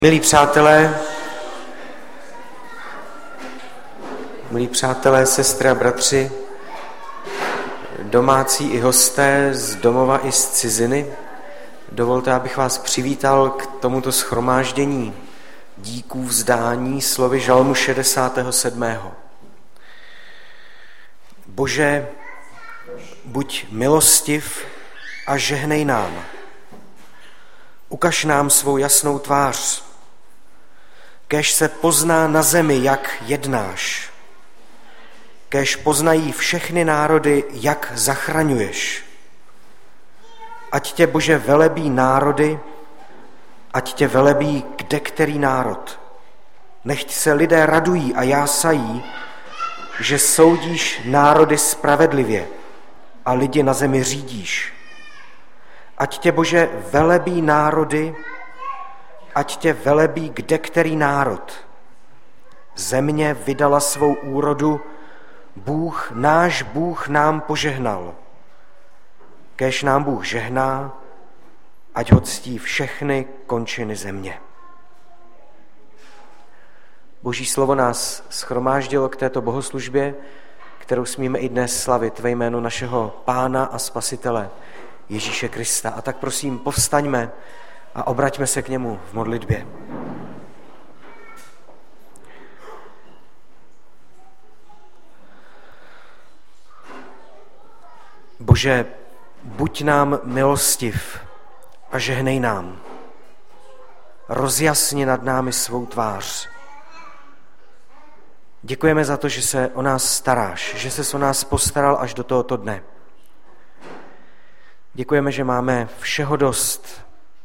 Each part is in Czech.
Milí přátelé, sestry a bratři, domácí i hosté z domova i z ciziny, dovolte, abych vás přivítal k tomuto shromáždění díků vzdání slovy žalmu 67. Bože, buď milostiv a žehnej nám. Ukaž nám svou jasnou tvář, kéž se pozná na zemi, jak jednáš. Kéž poznají všechny národy, jak zachraňuješ. Ať tě, Bože, velebí národy, ať tě velebí kdekterý národ. Nechť se lidé radují a jásají, že soudíš národy spravedlivě a lidi na zemi řídíš. Ať tě, Bože, velebí národy, ať tě velebí kdekterý národ. Země vydala svou úrodu, náš Bůh nám požehnal. Kéž nám Bůh žehná, ať ho ctí všechny končiny země. Boží slovo nás shromáždilo k této bohoslužbě, kterou smíme i dnes slavit ve jménu našeho Pána a Spasitele Ježíše Krista. A tak prosím, povstaňme a obraťme se k němu v modlitbě. Bože, buď nám milostiv a žehnej nám. Rozjasni nad námi svou tvář. Děkujeme za to, že se o nás staráš, že ses o nás postaral až do tohoto dne. Děkujeme, že máme všeho dost,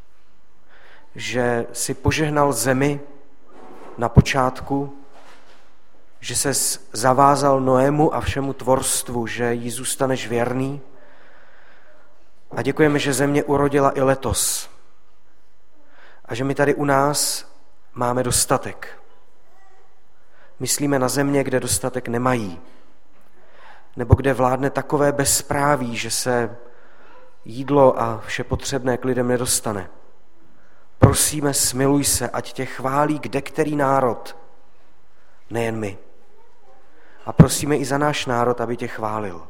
že jsi požehnal zemi na počátku, že ses zavázal Noému a všemu tvorstvu, že jí zůstaneš věrný. A děkujeme, že země urodila i letos. A že my tady u nás máme dostatek. Myslíme na země, kde dostatek nemají. Nebo kde vládne takové bezpráví, že se jídlo a vše potřebné k lidem nedostane. Prosíme, smiluj se, ať tě chválí kdekterý národ, nejen my. A prosíme i za náš národ, aby tě chválil.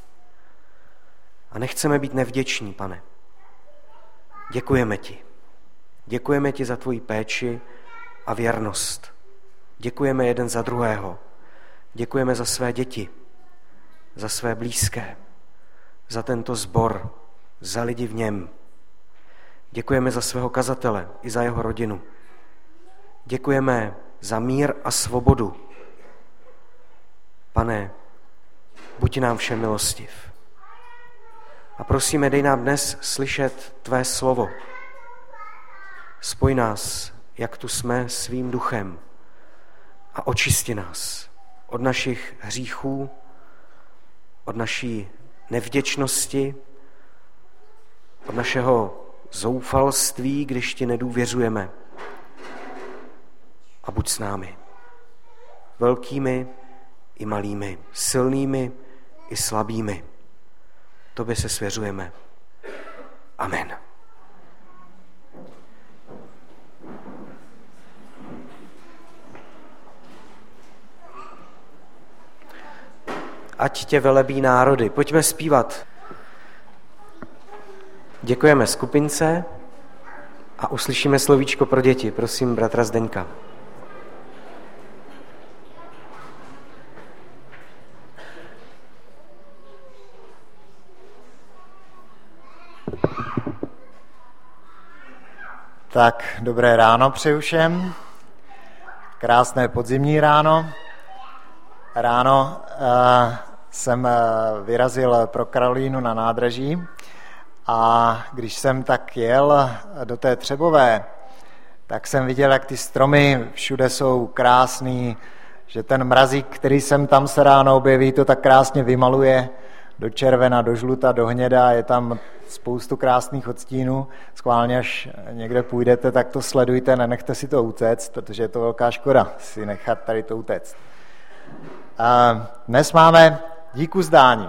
A nechceme být nevděční, Pane. Děkujeme ti. Děkujeme ti za tvoji péči a věrnost. Děkujeme jeden za druhého. Děkujeme za své děti, za své blízké, za tento sbor, za lidi v něm. Děkujeme za svého kazatele i za jeho rodinu. Děkujeme za mír a svobodu. Pane, buď nám všem milostiv. A prosíme, dej nám dnes slyšet tvé slovo. Spoj nás, jak tu jsme, svým duchem a očisti nás od našich hříchů, od naší nevděčnosti, od našeho zoufalství, když ti nedůvěřujeme. A buď s námi. Velkými i malými, silnými i slabými. Tobě se svěřujeme. Amen. Ať tě velebí národy. Pojďme zpívat. Děkujeme skupince a uslyšíme slovíčko pro děti. Prosím bratra Zdeňka. Tak, dobré ráno přeju všem. Krásné podzimní ráno. Ráno jsem vyrazil pro Karolínu na nádraží a když jsem tak jel do té Třebové, tak jsem viděl, jak ty stromy všude jsou krásný, že ten mrazík, který sem tam se ráno objeví, to tak krásně vymaluje do červena, do žluta, do hněda, je tam spoustu krásných odstínů. Schválně, až někde půjdete, tak to sledujte, nenechte si to utéct, protože je to velká škoda si nechat tady to utéct. Dnes máme díku zdání.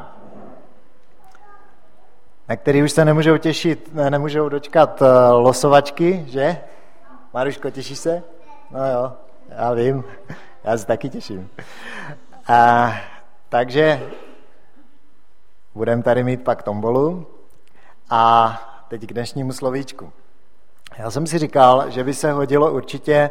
Někteří už se nemůžou dočkat losovačky, že? Maruško, těšíš se? No jo, já vím, já se taky těším. Takže budeme tady mít pak tombolu a teď k dnešnímu slovíčku. Já jsem si říkal, že by se hodilo určitě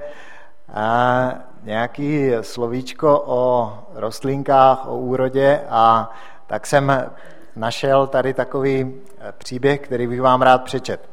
nějaký slovíčko o rostlinkách, o úrodě, a tak jsem našel tady takový příběh, který bych vám rád přečet.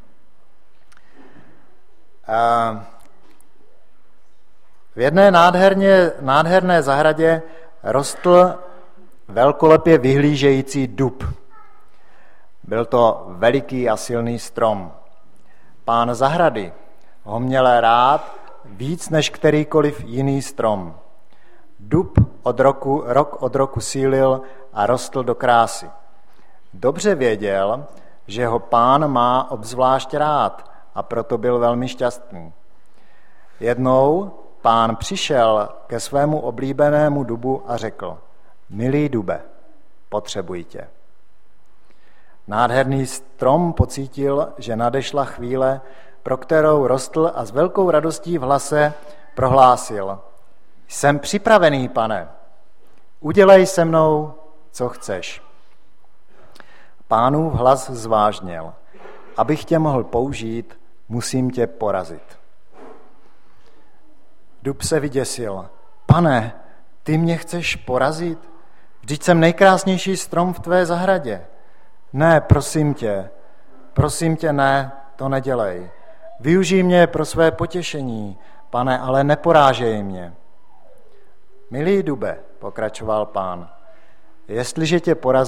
V jedné nádherné zahradě rostl velkolepě vyhlížející dub. Byl to veliký a silný strom. Pán zahrady ho měl rád víc než kterýkoliv jiný strom. Dub rok od roku sílil a rostl do krásy. Dobře věděl, že ho Pán má obzvlášť rád, a proto byl velmi šťastný. Jednou Pán přišel ke svému oblíbenému dubu a řekl: Milý dube, potřebuji tě. Nádherný strom pocítil, že nadešla chvíle, pro kterou rostl, a s velkou radostí v hlase prohlásil: Jsem připravený, Pane, udělej se mnou, co chceš. Pánův hlas zvážněl: Abych tě mohl použít, musím tě porazit. Dub se vyděsil: Pane, ty mě chceš porazit? Vždyť jsem nejkrásnější strom v tvé zahradě. Ne, prosím tě, ne, to nedělej. Využij mě pro své potěšení, Pane, ale neporážej mě. Milý dube, pokračoval Pán, jestliže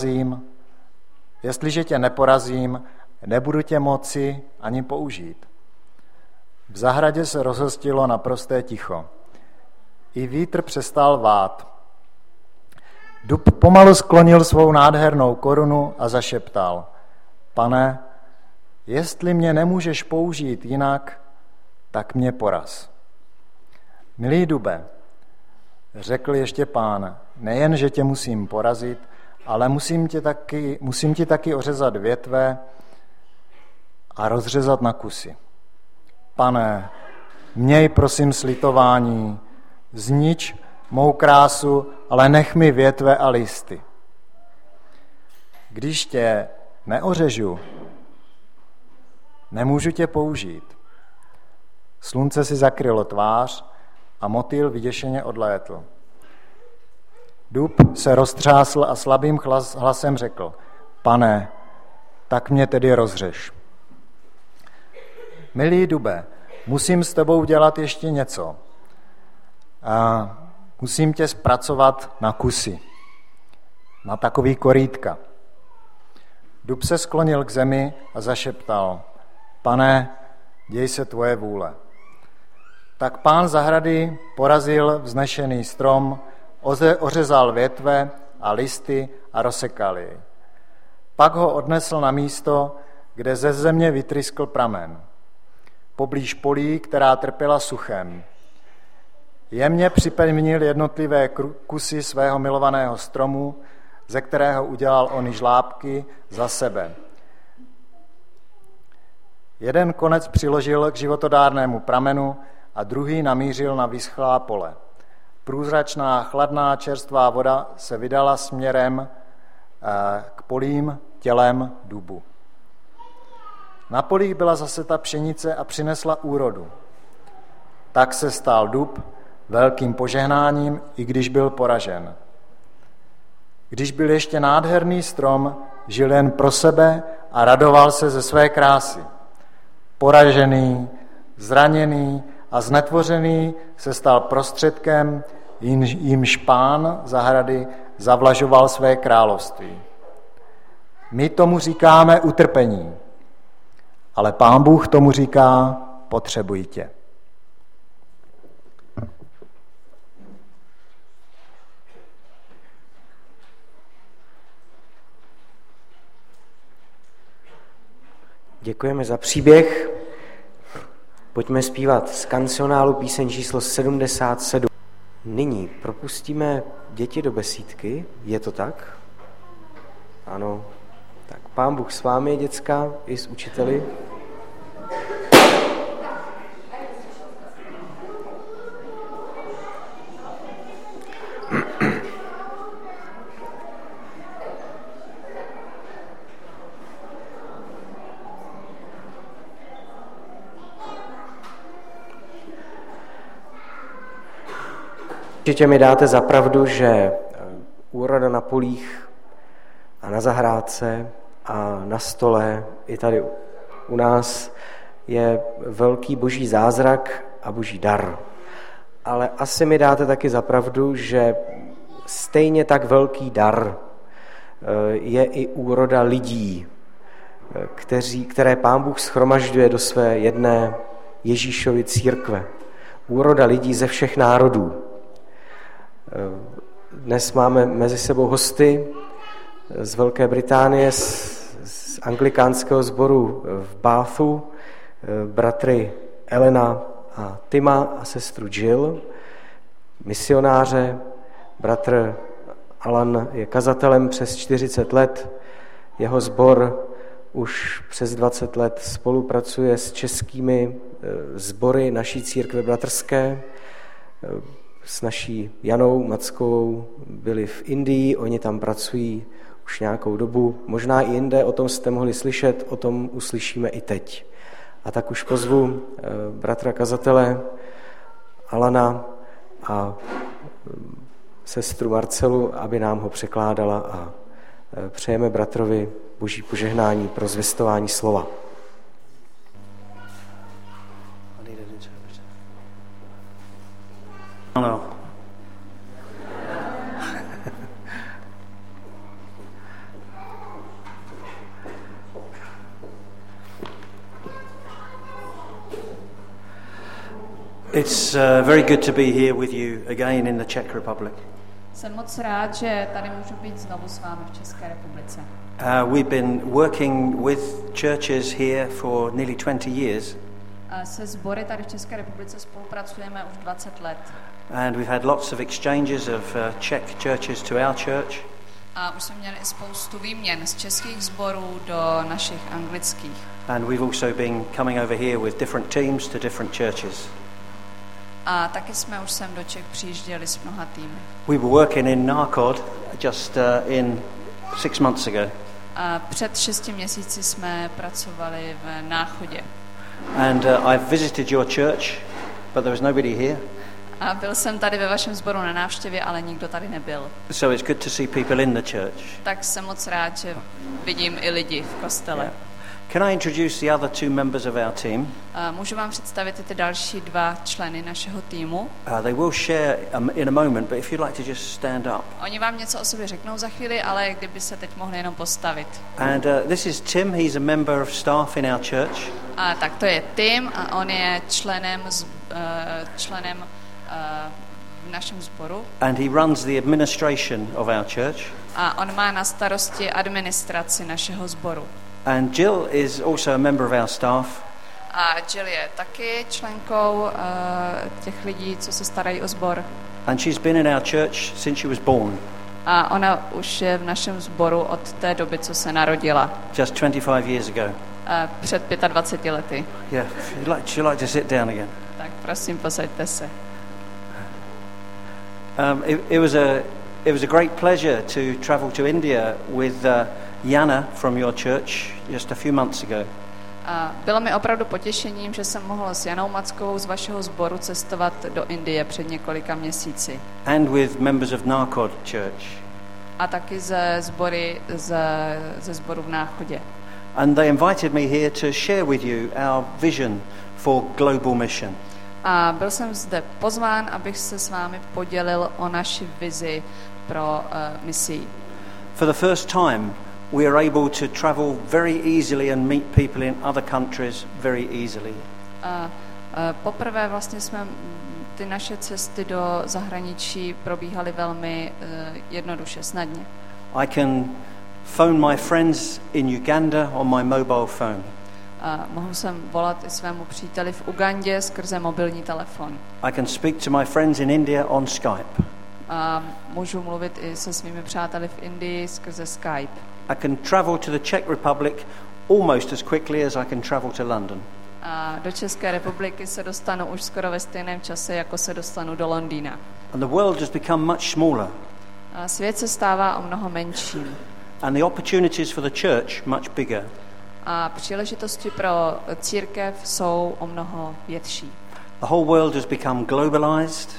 tě neporazím, nebudu tě moci ani použít. V zahradě se rozhostilo naprosté ticho. I vítr přestal vát. Dub pomalu sklonil svou nádhernou korunu a zašeptal: Pane, jestli mě nemůžeš použít jinak, tak mě poraz. Milý dube, řekl ještě Pán, nejen, že tě musím porazit, ale musím ti taky ořezat větve a rozřezat na kusy. Pane, měj prosím slitování, znič mou krásu, ale nech mi větve a listy. Když tě neořežu, nemůžu tě použít. Slunce si zakrylo tvář a motýl vyděšeně odlétl. Dub se roztřásl a slabým hlasem řekl: Pane, tak mě tedy rozřež. Milý dube, musím s tebou dělat ještě něco. A musím tě zpracovat na kusy, na takový korýtka. Dub se sklonil k zemi a zašeptal: Pane, děj se tvoje vůle. Tak Pán zahrady porazil vznešený strom, ořezal větve a listy a rozsekal jej. Pak ho odnesl na místo, kde ze země vytryskl pramen. Poblíž polí, která trpěla suchem. Jemně připevnil jednotlivé kusy svého milovaného stromu, ze kterého udělal ony žlábky za sebe. Jeden konec přiložil k životodárnému pramenu a druhý namířil na vyschlá pole. Průzračná, chladná, čerstvá voda se vydala směrem k polím tělem dubu. Na polích byla zaseta pšenice a přinesla úrodu. Tak se stal dub velkým požehnáním, i když byl poražen. Když byl ještě nádherný strom, žil jen pro sebe a radoval se ze své krásy. Poražený, zraněný a znetvořený se stal prostředkem, jimž Pán zahrady zavlažoval své království. My tomu říkáme utrpení, ale Pán Bůh tomu říká: potřebuji tě. Děkujeme za příběh. Pojďme zpívat z kancionálu píseň číslo 77. Nyní propustíme děti do besídky, je to tak? Ano. Tak Pán Bůh s vámi, děcka, i s učiteli. Určitě mi dáte za pravdu, že úroda na polích a na zahrádce a na stole i tady u nás je velký boží zázrak a boží dar. Ale asi mi dáte taky za pravdu, že stejně tak velký dar je i úroda lidí, které Pán Bůh shromažďuje do své jedné Ježíšovy církve. Úroda lidí ze všech národů. Dnes máme mezi sebou hosty z Velké Británie, z anglikánského sboru v Bathu, bratry Elena a Tima a sestru Jill, misionáře. Bratr Alan je kazatelem přes 40 let, jeho sbor už přes 20 let spolupracuje s českými sbory naší církve bratrské. S naší Janou Mackovou byli v Indii, oni tam pracují už nějakou dobu, možná i jinde, o tom jste mohli slyšet, o tom uslyšíme i teď. A tak už pozvu bratra kazatele Alana a sestru Marcelu, aby nám ho překládala a přejeme bratrovi boží požehnání pro zvěstování slova. No. It's very good to be here with you again in the Czech Republic. Jsem moc rád, že tady můžu být znovu s vámi v České republice. We've been working with churches here for nearly 20 years. Se sbory tady v České republice spolupracujeme už 20 let. And we've had lots of exchanges of Czech churches to our church. A už jsme měli spoustu výměn z českých sborů do našich anglických. And we've also been coming over here with different teams to different churches. A taky jsme už sem do Čech přijížděli s mnoha týmy. We were working in Náchod just in 6 months ago. A před 6 měsíci jsme pracovali v Náchodě. And I've visited your church, but there was nobody here. A byl jsem tady ve vašem sboru na návštěvě, ale nikdo tady nebyl. So it's good to see people in the church. Tak jsem moc rád, že vidím i lidi v kostele. Yeah. Can I introduce the other 2 members of our team? Můžu vám představit ty další 2 členy našeho týmu. They will share in a moment, but if you'd like to just stand up. Oni vám něco o sobě řeknou za chvíli, ale kdyby se teď mohli jenom postavit. And this is Tim, he's a member of staff in our church. A tak to je Tim a on je členem v našem sboru. And he runs the administration of our church. A on má na starosti administraci našeho sboru. And Jill is also a member of our staff. A Jill je taky členkou těch lidí, co se starají o sbor. And she's been in our church since she was born. A ona už je v našem sboru od té doby, co se narodila. Just 25 years ago. Před 25 lety. Yeah, she'd like to sit down again. Tak prosím, posaďte se. It was a great pleasure to travel to India with Jana from your church just a few months ago. A bylo mi opravdu potěšením, že jsem mohl s Janou Mackovou z vašeho sboru cestovat do Indie před několika měsíci. And with members of Náchod Church. A taky ze sboru v Náchodě. And they invited me here to share with you our vision for global mission. A byl jsem zde pozván, abych se s vámi podělil o naši vizi pro misi. For the first time, we are able to travel very easily and meet people in other countries very easily. Poprvé vlastně jsme ty naše cesty do zahraničí probíhaly velmi jednoduše, snadně. I can phone my friends in Uganda on my mobile phone. Mohu sem volat i svému příteli v Ugandě skrze mobilní telefon. I can speak to my friends in India on Skype. Můžu mluvit i se svými přáteli v Indii skrze Skype. I can travel to the Czech Republic almost as quickly as I can travel to London. A do České republiky se dostanu už skoro ve stejném čase, jako se dostanu do Londýna. And the world has become much smaller. A svět se stává o mnoho menším. And the opportunities for the church much bigger. A příležitosti pro církev jsou o mnoho větší. The whole world has become globalized.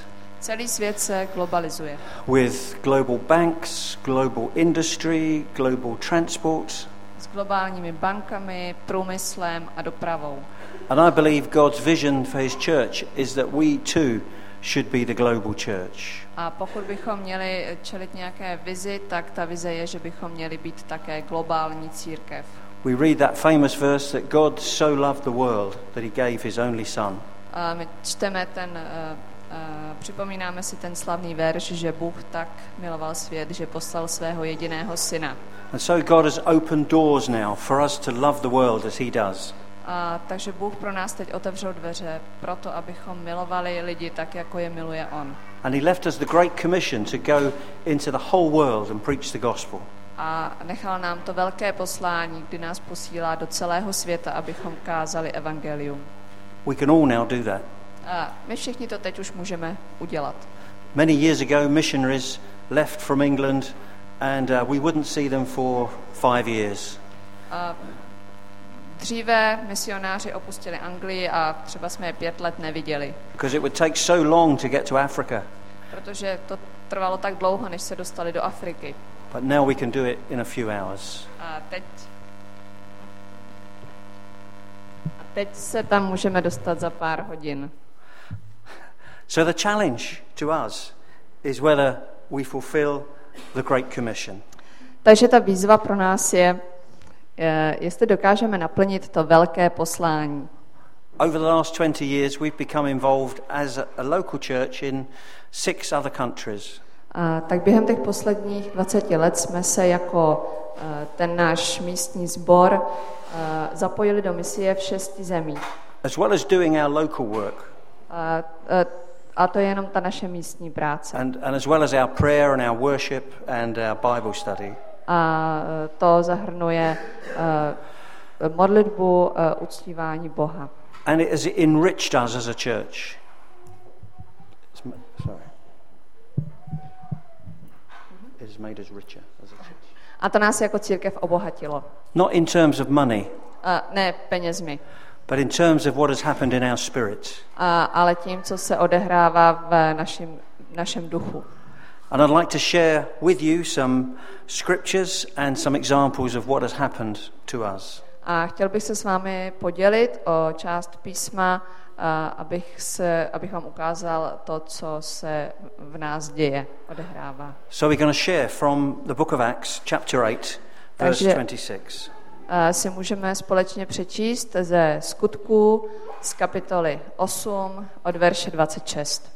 Celý svět se globalizuje. With global banks, global industry, global transport. S globálními bankami, průmyslem a dopravou. And I believe God's vision for his church is that we too should be the global church. A pokud bychom měli čelit nějaké vizi, tak ta vize je, že bychom měli být také globální církev. We read that famous verse that God so loved the world that he gave his only son. A my čteme připomínáme si ten slavný verš, že Bůh tak miloval svět, že poslal svého jediného syna. And so God has opened doors now for us to love the world as he does. A takže Bůh pro nás teď otevřel dveře proto, abychom milovali lidi tak, jako je miluje on. And he left us the great commission to go into the whole world and preach the gospel. A nechal nám to velké poslání, kdy nás posílá do celého světa, abychom kázali evangelium. We can all now do that. A my všichni to teď už můžeme udělat. Many years ago, missionaries left from England and we wouldn't see them for 5 years. Dříve misionáři opustili Anglii a třeba jsme je 5 let neviděli. Because it would take so long to get to Africa. Protože to trvalo tak dlouho, než se dostali do Afriky. But now we can do it in a few hours. A teď se tam můžeme dostat za pár hodin. So the challenge to us is whether we fulfill the Great Commission. Takže ta výzva pro nás je, jestli dokážeme naplnit to velké poslání. Over the last 20 years we've become involved as a local church in 6 other countries. Tak během těch posledních 20 let jsme se jako ten náš místní sbor zapojili do misie v 6 zemích. As well as doing our local work. A to je jenom ta naše místní práce. And as well as our prayer and our worship and our Bible study. A to zahrnuje modlitbu, uctívání Boha. And it has enriched us as a church. It has made us richer as a church. A to nás jako církev obohatilo. Not in terms of money. Ne penězmi. But in terms of what has happened in our spirit. Ale tím, co se odehrává v našem duchu. And I'd like to share with you some scriptures and some examples of what has happened to us. A chtěl bych se s vámi podělit o část písma, abych vám ukázal to, co se v nás děje, odehrává. So we're going to share from the book of Acts, chapter 8, verse 26. Si můžeme společně přečíst ze Skutků z kapitoly 8 od verše 26.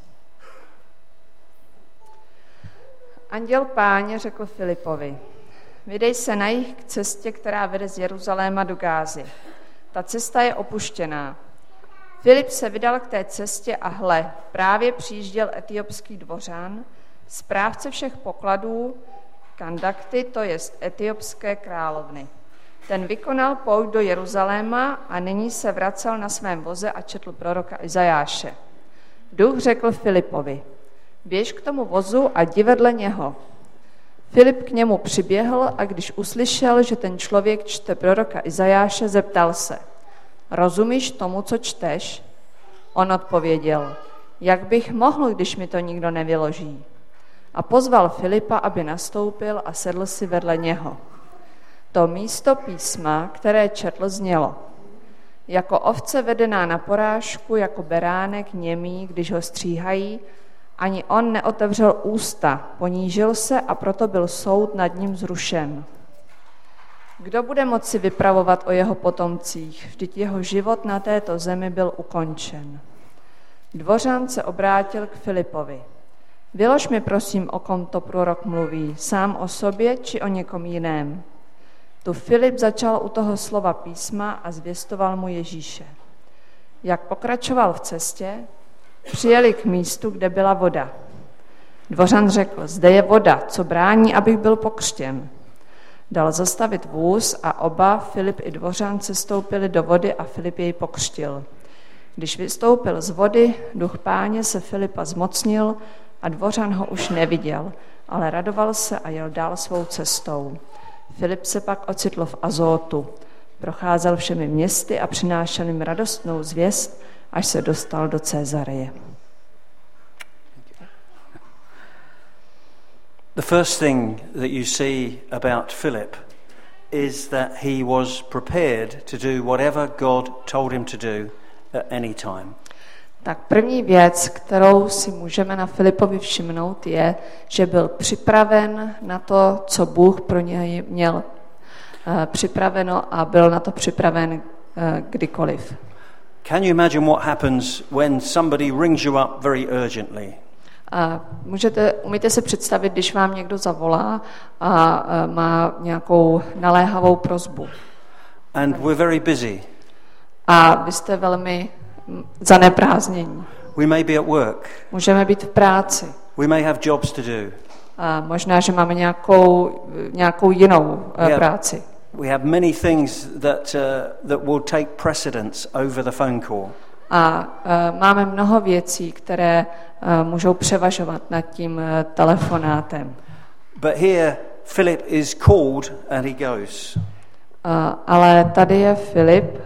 Anděl Páně řekl Filipovi: vydej se na jih k cestě, která vede z Jeruzaléma do Gázy. Ta cesta je opuštěná. Filip se vydal k té cestě a hle, právě přijížděl etiopský dvořan, správce všech pokladů, Kandakty, to jest etiopské královny. Ten vykonal pouť do Jeruzaléma a nyní se vracel na svém voze a četl proroka Izajáše. Duch řekl Filipovi: běž k tomu vozu a jdi vedle něho. Filip k němu přiběhl a když uslyšel, že ten člověk čte proroka Izajáše, zeptal se: rozumíš tomu, co čteš? On odpověděl: jak bych mohl, když mi to nikdo nevyloží? A pozval Filipa, aby nastoupil a sedl si vedle něho. To místo písma, které četl, znělo: jako ovce vedená na porážku, jako beránek němý, když ho stříhají, ani on neotevřel ústa, ponížil se a proto byl soud nad ním zrušen. Kdo bude moci vypravovat o jeho potomcích? Vždyť jeho život na této zemi byl ukončen. Dvořan se obrátil k Filipovi: vylož mi prosím, o kom to prorok mluví, sám o sobě či o někom jiném. Tu Filip začal u toho slova písma a zvěstoval mu Ježíše. Jak pokračoval v cestě, přijeli k místu, kde byla voda. Dvořan řekl: zde je voda, co brání, abych byl pokřtěn. Dal zastavit vůz a oba, Filip i dvořan, sestoupili do vody a Filip jej pokřtil. Když vystoupil z vody, duch Páně se Filipa zmocnil a dvořan ho už neviděl, ale radoval se a jel dál svou cestou. Filip se pak ocitl v Azótu. Procházel všemi městy a přinášel jim radostnou zvěst, až se dostal do Cezareje. The first thing that you see about Philip is that he was prepared to do whatever God told him to do at any time. Tak první věc, kterou si můžeme na Filipovi všimnout, je, že byl připraven na to, co Bůh pro něj měl připraveno a byl na to připraven kdykoliv. Can you imagine what happens when somebody rings you up very urgently? A umíte si představit, když vám někdo zavolá a má nějakou naléhavou prosbu. And we're very busy. A vy jste velmi zaneprázdnění. We may be at work. Můžeme být v práci. We may have jobs to do. A možná, že máme nějakou jinou práci. We have many things that will take precedence over the phone call. A máme mnoho věcí, které můžou převažovat nad tím telefonátem. But here Philip is called and he goes. Ale tady je Filip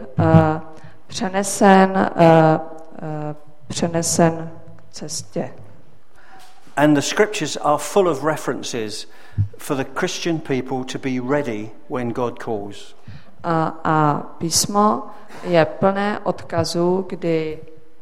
přenesen k cestě. And the scriptures are full of references for the Christian people to be ready when God calls. A písmo je plné odkazů, kdy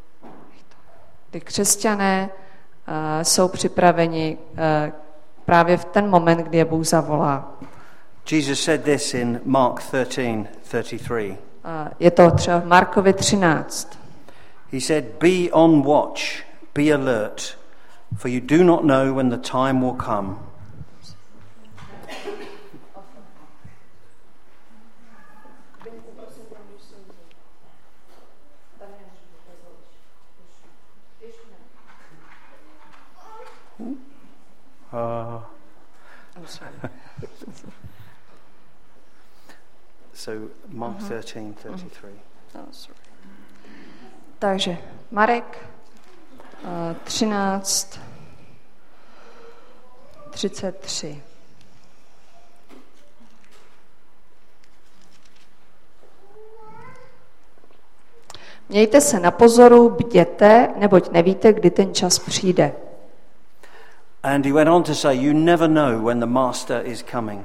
křesťané jsou připraveni právě v ten moment, kdy je Bůh zavolá. Jesus said this in Mark 13:33. Je to třeba v Markovi 13. He said, "Be on watch, be alert, for you do not know when the time will come." So Mark 13:33. Takže Marek 13:33. Mějte se na pozoru, bděte, neboť nevíte, kdy ten čas přijde. And he went on to say, you never know when the master is coming.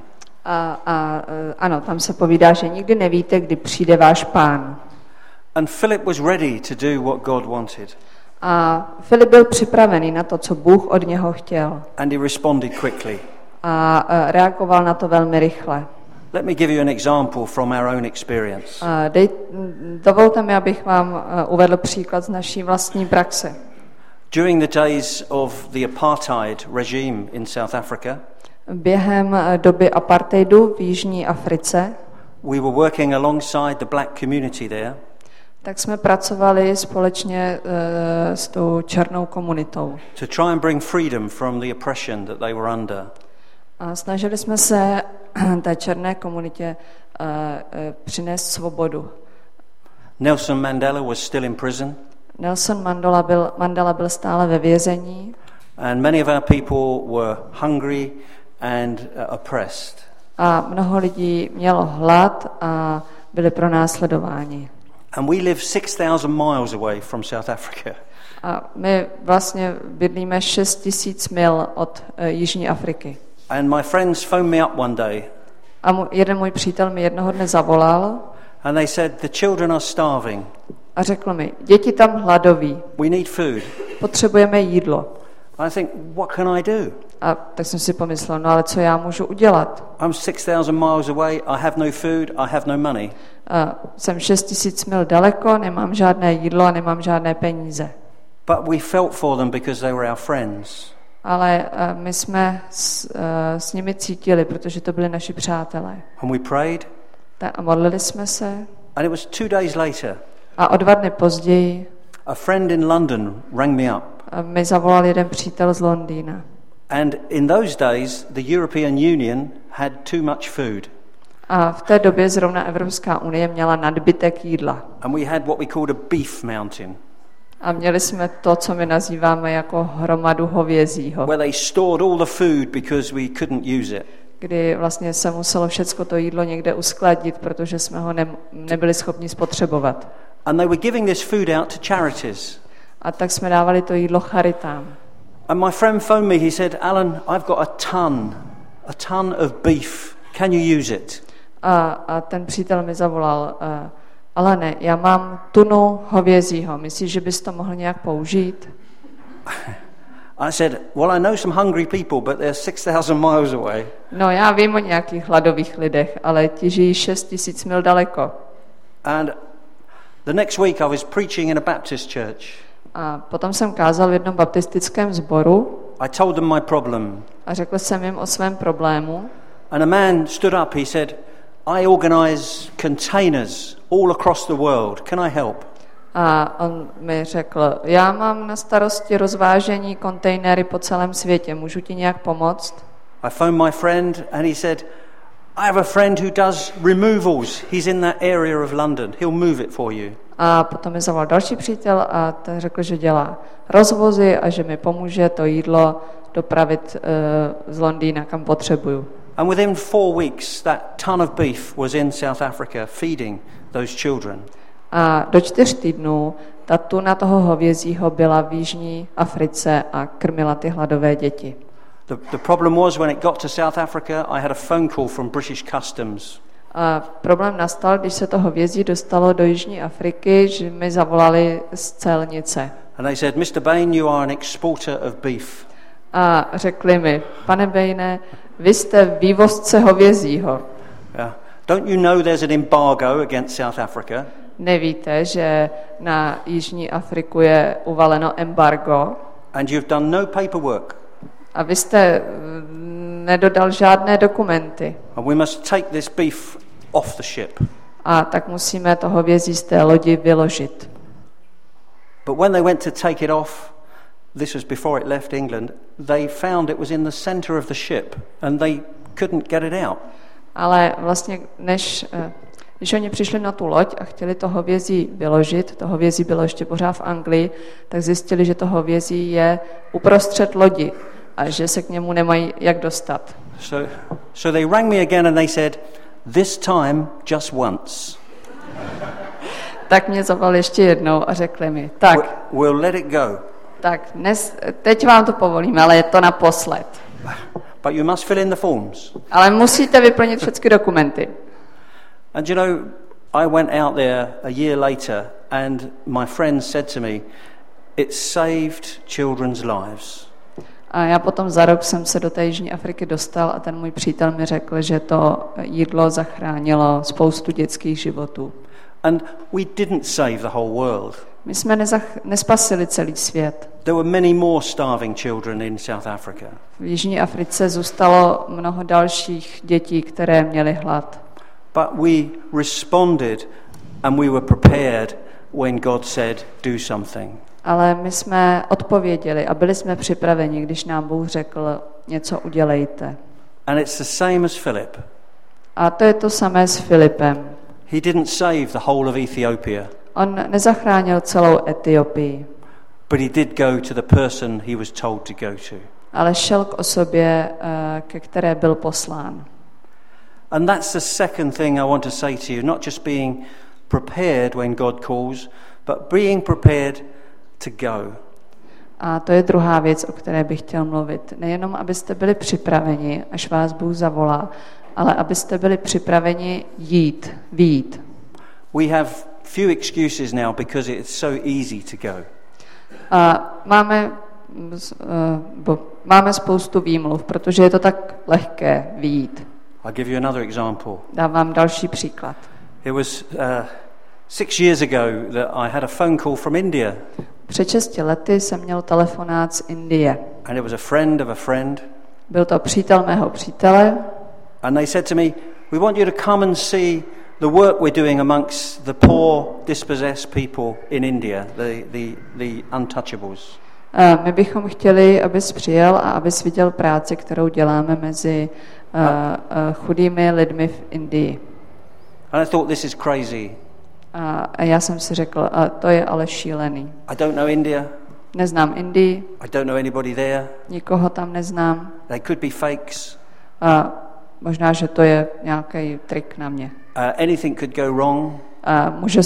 Ano, tam se povídá, že nikdy nevíte, kdy přijde váš pán. And Philip was ready to do what God wanted. A Filip byl připravený na to, co Bůh od něho chtěl. And he responded quickly. A reagoval na to velmi rychle. Let me give you an example from our own experience. Dovolte mi, abych vám uvedl příklad z naší vlastní praxe. During the days of the apartheid regime in South Africa, během doby apartheidu v Jižní Africe, we were working alongside the black community there. Tak jsme pracovali společně s tou černou komunitou. To try and bring freedom from the oppression that they were under. A snažili jsme se té černé komunitě přinést svobodu. Nelson Mandela was still in prison. Nelson Mandela byl stále ve vězení. And many of our people were hungry and oppressed. A mnoho lidí mělo hlad a byli pronásledováni. And we live 6,000 miles away from South Africa. A my vlastně bydlíme 6,000 mil od Jižní Afriky. And my friends phoned me up one day. A jeden můj přítel mi jednoho dne zavolal. And they said the children are starving. A řekl mi, děti tam hladoví. We need food. Potřebujeme jídlo. I think, what can I do? A tak jsem si pomyslel, no ale co já můžu udělat? I'm 6,000 miles away, I have no food, I have no money. Jsem 6,000 mil daleko, nemám žádné jídlo a nemám žádné peníze. But we felt for them because they were our friends. Ale my jsme s nimi cítili, protože to byli naši přátelé. And we prayed. A modlili jsme se. And it was 2 days later. A o 2 dny později a friend in London rang me up. Mi zavolal jeden přítel z Londýna. And in those days the European Union had too much food. A v té době zrovna Evropská unie měla nadbytek jídla. And we had what we called a beef mountain. A měli jsme to, co my nazýváme jako hromadu hovězího. Where they stored all the food because we couldn't use it. Kdy vlastně se muselo všecko to jídlo někde uskladnit, protože jsme ho nebyli schopni spotřebovat. And they were giving this food out to charities. A tak jsme dávali to jídlo charitám. And my friend phoned me, he said, Alan, I've got a ton of beef. Can you use it? A ten přítel mi zavolal, Alane, já mám tunu hovězího, myslíš, že bys to mohl nějak použít? I said, well, I know some hungry people, but they're 6,000 miles away. No, já vím o nějakých hladových lidech, ale ti žijí 6,000 mil daleko. And the next week I was preaching in a Baptist church. A potom jsem kázal v jednom baptistickém sboru. I told them my problem. A řekl jsem jim o svém problému. And a man stood up, he said, I organize containers all across the world. Can I help? A on mi řekl, já mám na starosti rozvážení kontejnery po celém světě, můžu ti nějak pomoct? I phoned my friend and he said, I have a friend who does removals. He's in that area of London. He'll move it for you. A potom mi zavolal další přítel a ten řekl, že dělá rozvozy a že mi pomůže to jídlo dopravit z Londýna, kam potřebuju. And within 4 weeks, that ton of beef was in South Africa feeding those children. A do 4 týdnů ta tuna toho hovězího byla v Jižní Africe a krmila ty hladové děti. The problem was when it got to South Africa, I had a phone call from British Customs. A problém nastal, když se to hovězí dostalo do Jižní Afriky, že mi zavolali z celnice. And they said, Mr. Bain, you are an exporter of beef. A řekli mi, pane Baine, vy jste vývozce hovězího. Yeah. Don't you know there's an embargo against South Africa? Nevíte, že na Jižní Afriku je uvaleno embargo? And you've done no paperwork. A vy jste nedodal žádné dokumenty. And we must take this beef off the ship. A tak musíme to hovězí z té lodi vyložit. But when they went to take it off, this was before it left England, they found it was in the center of the ship and they couldn't get it out. Ale vlastně, když oni přišli na tu loď a chtěli to hovězí vyložit, to hovězí bylo ještě pořád v Anglii, tak zjistili, že to hovězí je uprostřed lodi a že se k němu nemají jak dostat. So they rang me again and they said, this time just once. Tak mě zavolali ještě jednou a řekli mi, tak, we'll let it go. Tak teď vám to povolíme, ale je to naposled. But you must fill in the forms. Ale musíte vyplnit všechny dokumenty. And you know, I went out there a year later and my friend said to me, it saved children's lives. A já potom za rok jsem se do té Jižní Afriky dostal a ten můj přítel mi řekl, že to jídlo zachránilo spoustu dětských životů. And we didn't save the whole world. My jsme nespasili celý svět. There were many more starving children in South Africa. V Jižní Africe zůstalo mnoho dalších dětí, které měly hlad. But we responded and we were prepared when God said, do something. Ale my jsme odpověděli a byli jsme připraveni, když nám Bůh řekl, něco udělejte. And it's the same as Philip. A to je to samé s Filipem. He didn't save the whole of Ethiopia. On nezachránil celou Etiopii. But he did go to the person he was told to go to. Ale šel k osobě, ke které byl poslán. And that's the second thing I want to say to you, not just being prepared when God calls, but being prepared to go. A to je druhá věc, o které bych chtěl mluvit. Nejenom, abyste byli připraveni, až vás Bůh zavolá, ale abyste byli připraveni vyjít. We have few excuses now because it's so easy to go. A máme spoustu výmluv, protože je to tak lehké vyjít. I'll give you another example. Dám vám další příklad. It was 6 years ago that I had a phone call from India. Před 6 lety jsem měl telefonát z Indie. And it was a friend of a friend. Byl to přítel mého přítele. And they said to me, we want you to come and see the work we're doing amongst the poor, dispossessed people in India, the untouchables. My bychom chtěli, abys přijel a abys viděl práci, kterou děláme mezi chudými lidmi v Indii. And I thought, this is crazy. A já jsem si řekl, to je ale šílený. I don't know India. Neznám Indii. I don't know anybody there. Nikoho tam neznám. They could be fakes. Možná, že to je nějaký trik na mě. Anything could go wrong.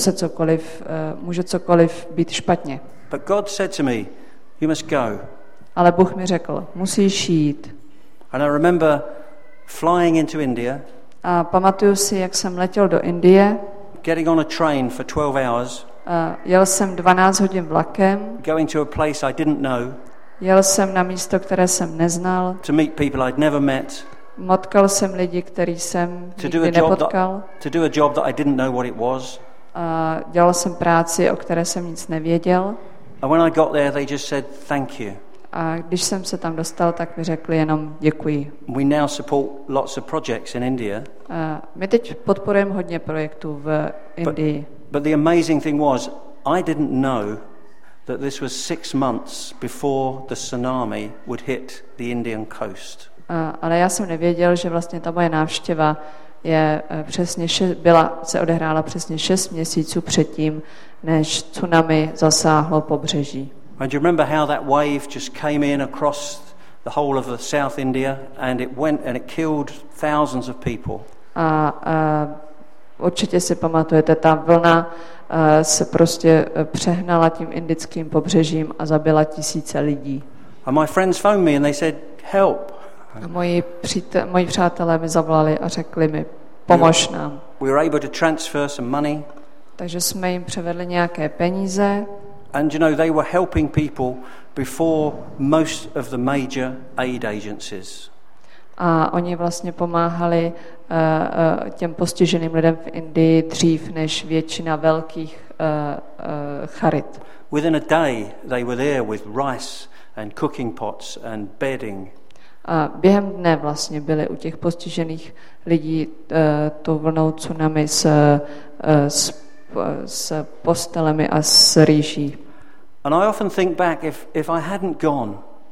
Může cokoliv být špatně. But God said to me, you must go. Ale Bůh mi řekl, musíš jít. And I remember flying into India, A pamatuju si, jak jsem letěl do Indie, getting on a train for 12 hours, jel jsem 12 hodin vlakem, going to a place I didn't know, jel jsem na místo, které jsem neznal, to meet people I'd never met, motkal jsem lidi, který jsem to do nikdy a nepotkal. job that I didn't know what it was. A dělal jsem práci, o které jsem nic nevěděl. And when I got there, they just said, thank you. A když jsem se tam dostal, tak mi řekli jenom děkuji. We now support lots of projects in India. My teď podporujeme hodně projektů v Indii. But the amazing thing was, I didn't know that this was 6 months before the tsunami would hit the Indian coast. Ale já jsem nevěděl, že vlastně ta moje návštěva je se odehrála přesně 6 měsíců předtím, než tsunami zasáhlo pobřeží. And do you remember how that wave just came in across the whole of the South India and it went and it killed thousands of people? Určitě si pamatujete, ta vlna se prostě přehnala tím indickým pobřežím a zabila tisíce lidí. And my friends phoned me and they said, help. A moji přátelé mi zavolali a řekli mi, pomož nám. We were able to transfer some money. Takže jsme jim převedli nějaké peníze. And you know, they were helping people before most of the major aid agencies. A oni vlastně pomáhali těm postiženým lidem v Indii dřív než většina velkých charit. Within a day they were there with rice and cooking pots and bedding. A během dne vlastně byli u těch postižených lidí tou vlnou tsunami s postelemi a s rýží. And I often think back, if I hadn't gone,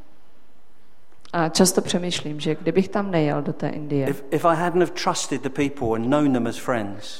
a často přemýšlím, že kdybych tam nejel do té Indie, if I hadn't have trusted the people and known them as friends,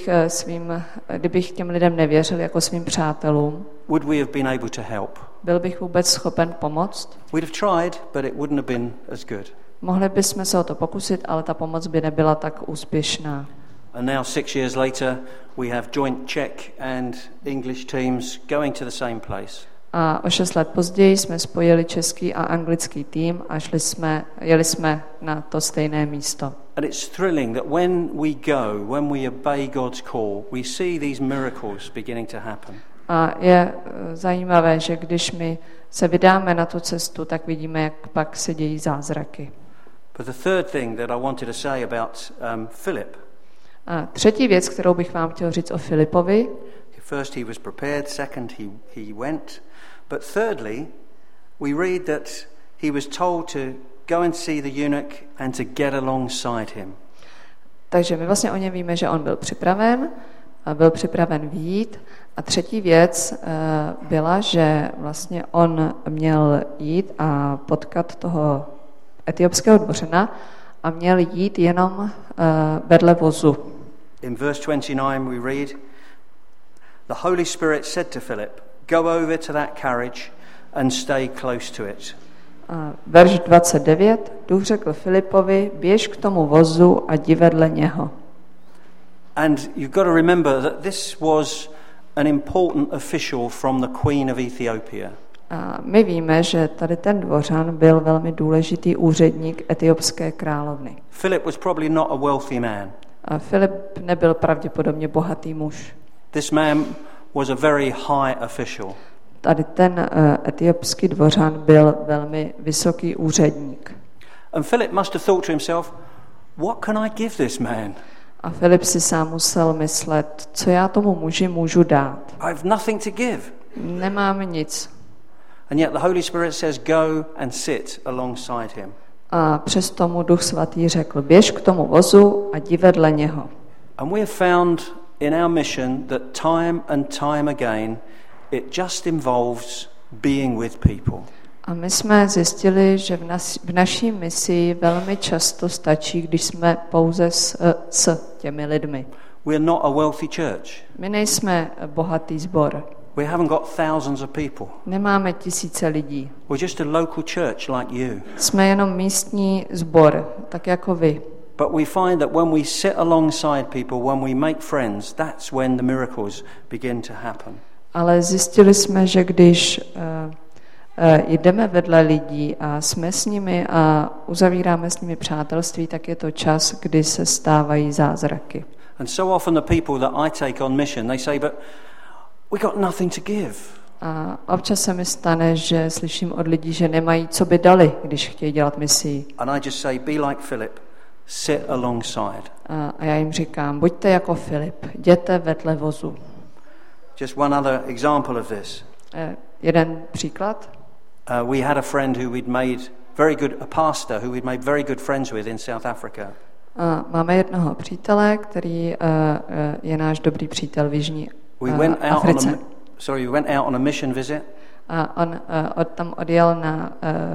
kdybych těm lidem nevěřil jako svým přátelům, would we have been able to help? byl bych vůbec schopen pomoct? We'd have tried, but it wouldn't have been as good. Mohli bychom se o to pokusit, ale ta pomoc by nebyla tak úspěšná. And now 6 years later, we have joint Czech and English teams going to the same place. A o 6 let později jsme spojili český a anglický tým a jeli jsme na to stejné místo. And it's thrilling that when we go, when we obey God's call, we see these miracles beginning to happen. A je zajímavé, že když my se vydáme na tu cestu, tak vidíme, jak pak se dějí zázraky. But the third thing that I wanted to say about Philip. A třetí věc, kterou bych vám chtěl říct o Filipovi. First he was prepared, second he went. But thirdly, we read that he was told to go and see the eunuch and to get alongside him. Takže my vlastně o něm víme, že on byl připraven vyjít. A třetí věc byla, že vlastně on měl jít a potkat toho etiopského dvořana a měl jít jenom vedle vozu. In verse 29 we read, the Holy Spirit said to Philip, go over to that carriage and stay close to it. Verš 29, Duch řekl Filipovi, běž k tomu vozu a jdi vedle něho. And you've got to remember that this was an important official from the Queen of Ethiopia. A my víme, že tady ten dvořan byl velmi důležitý úředník etiopské královny. Philip was probably not a wealthy man. A Filip nebyl pravděpodobně bohatý muž. This man was a very high official. Tady ten etiopský dvořan byl velmi vysoký úředník. And Philip must have thought to himself, what can I give this man? A Filip si sám musel myslet, co já tomu muži můžu dát. I have nothing to give. Nemám nic. And yet the Holy Spirit says, go and sit alongside him. A přesto mu Duch svatý řekl, běž k tomu vozu a jdi vedle něho. And we have found in our mission that time and time again it just involves being with people. A my jsme zjistili, že v naší misi velmi často stačí, když jsme pouze s těmi lidmi. We are not a wealthy church. My nejsme bohatý sbor. We haven't got thousands of people. Nemáme tisíce lidí. We're just a local church like you. Jsme jenom místní sbor, tak jako vy. But we find that when we sit alongside people, when we make friends, that's when the miracles begin to happen. Ale zjistili jsme, že když jdeme vedle lidí a jsme s nimi a uzavíráme s nimi přátelství, tak je to čas, kdy se stávají zázraky. And so often the people that I take on mission, they say, but we got nothing to give. A občas se mi stane, že slyším od lidí, že nemají, co by dali, když chtějí dělat misii. And I just say, be like Philip, sit alongside. A já jim říkám, buďte jako Filip, jděte vedle vozu. Just one other example of this. Jeden příklad. We had a friend who we'd made a pastor who we'd made very good friends with in South Africa. Máme jednoho přítele, který je náš dobrý přítel v Jižní Africe. We went out on a mission visit. A on tam odjel na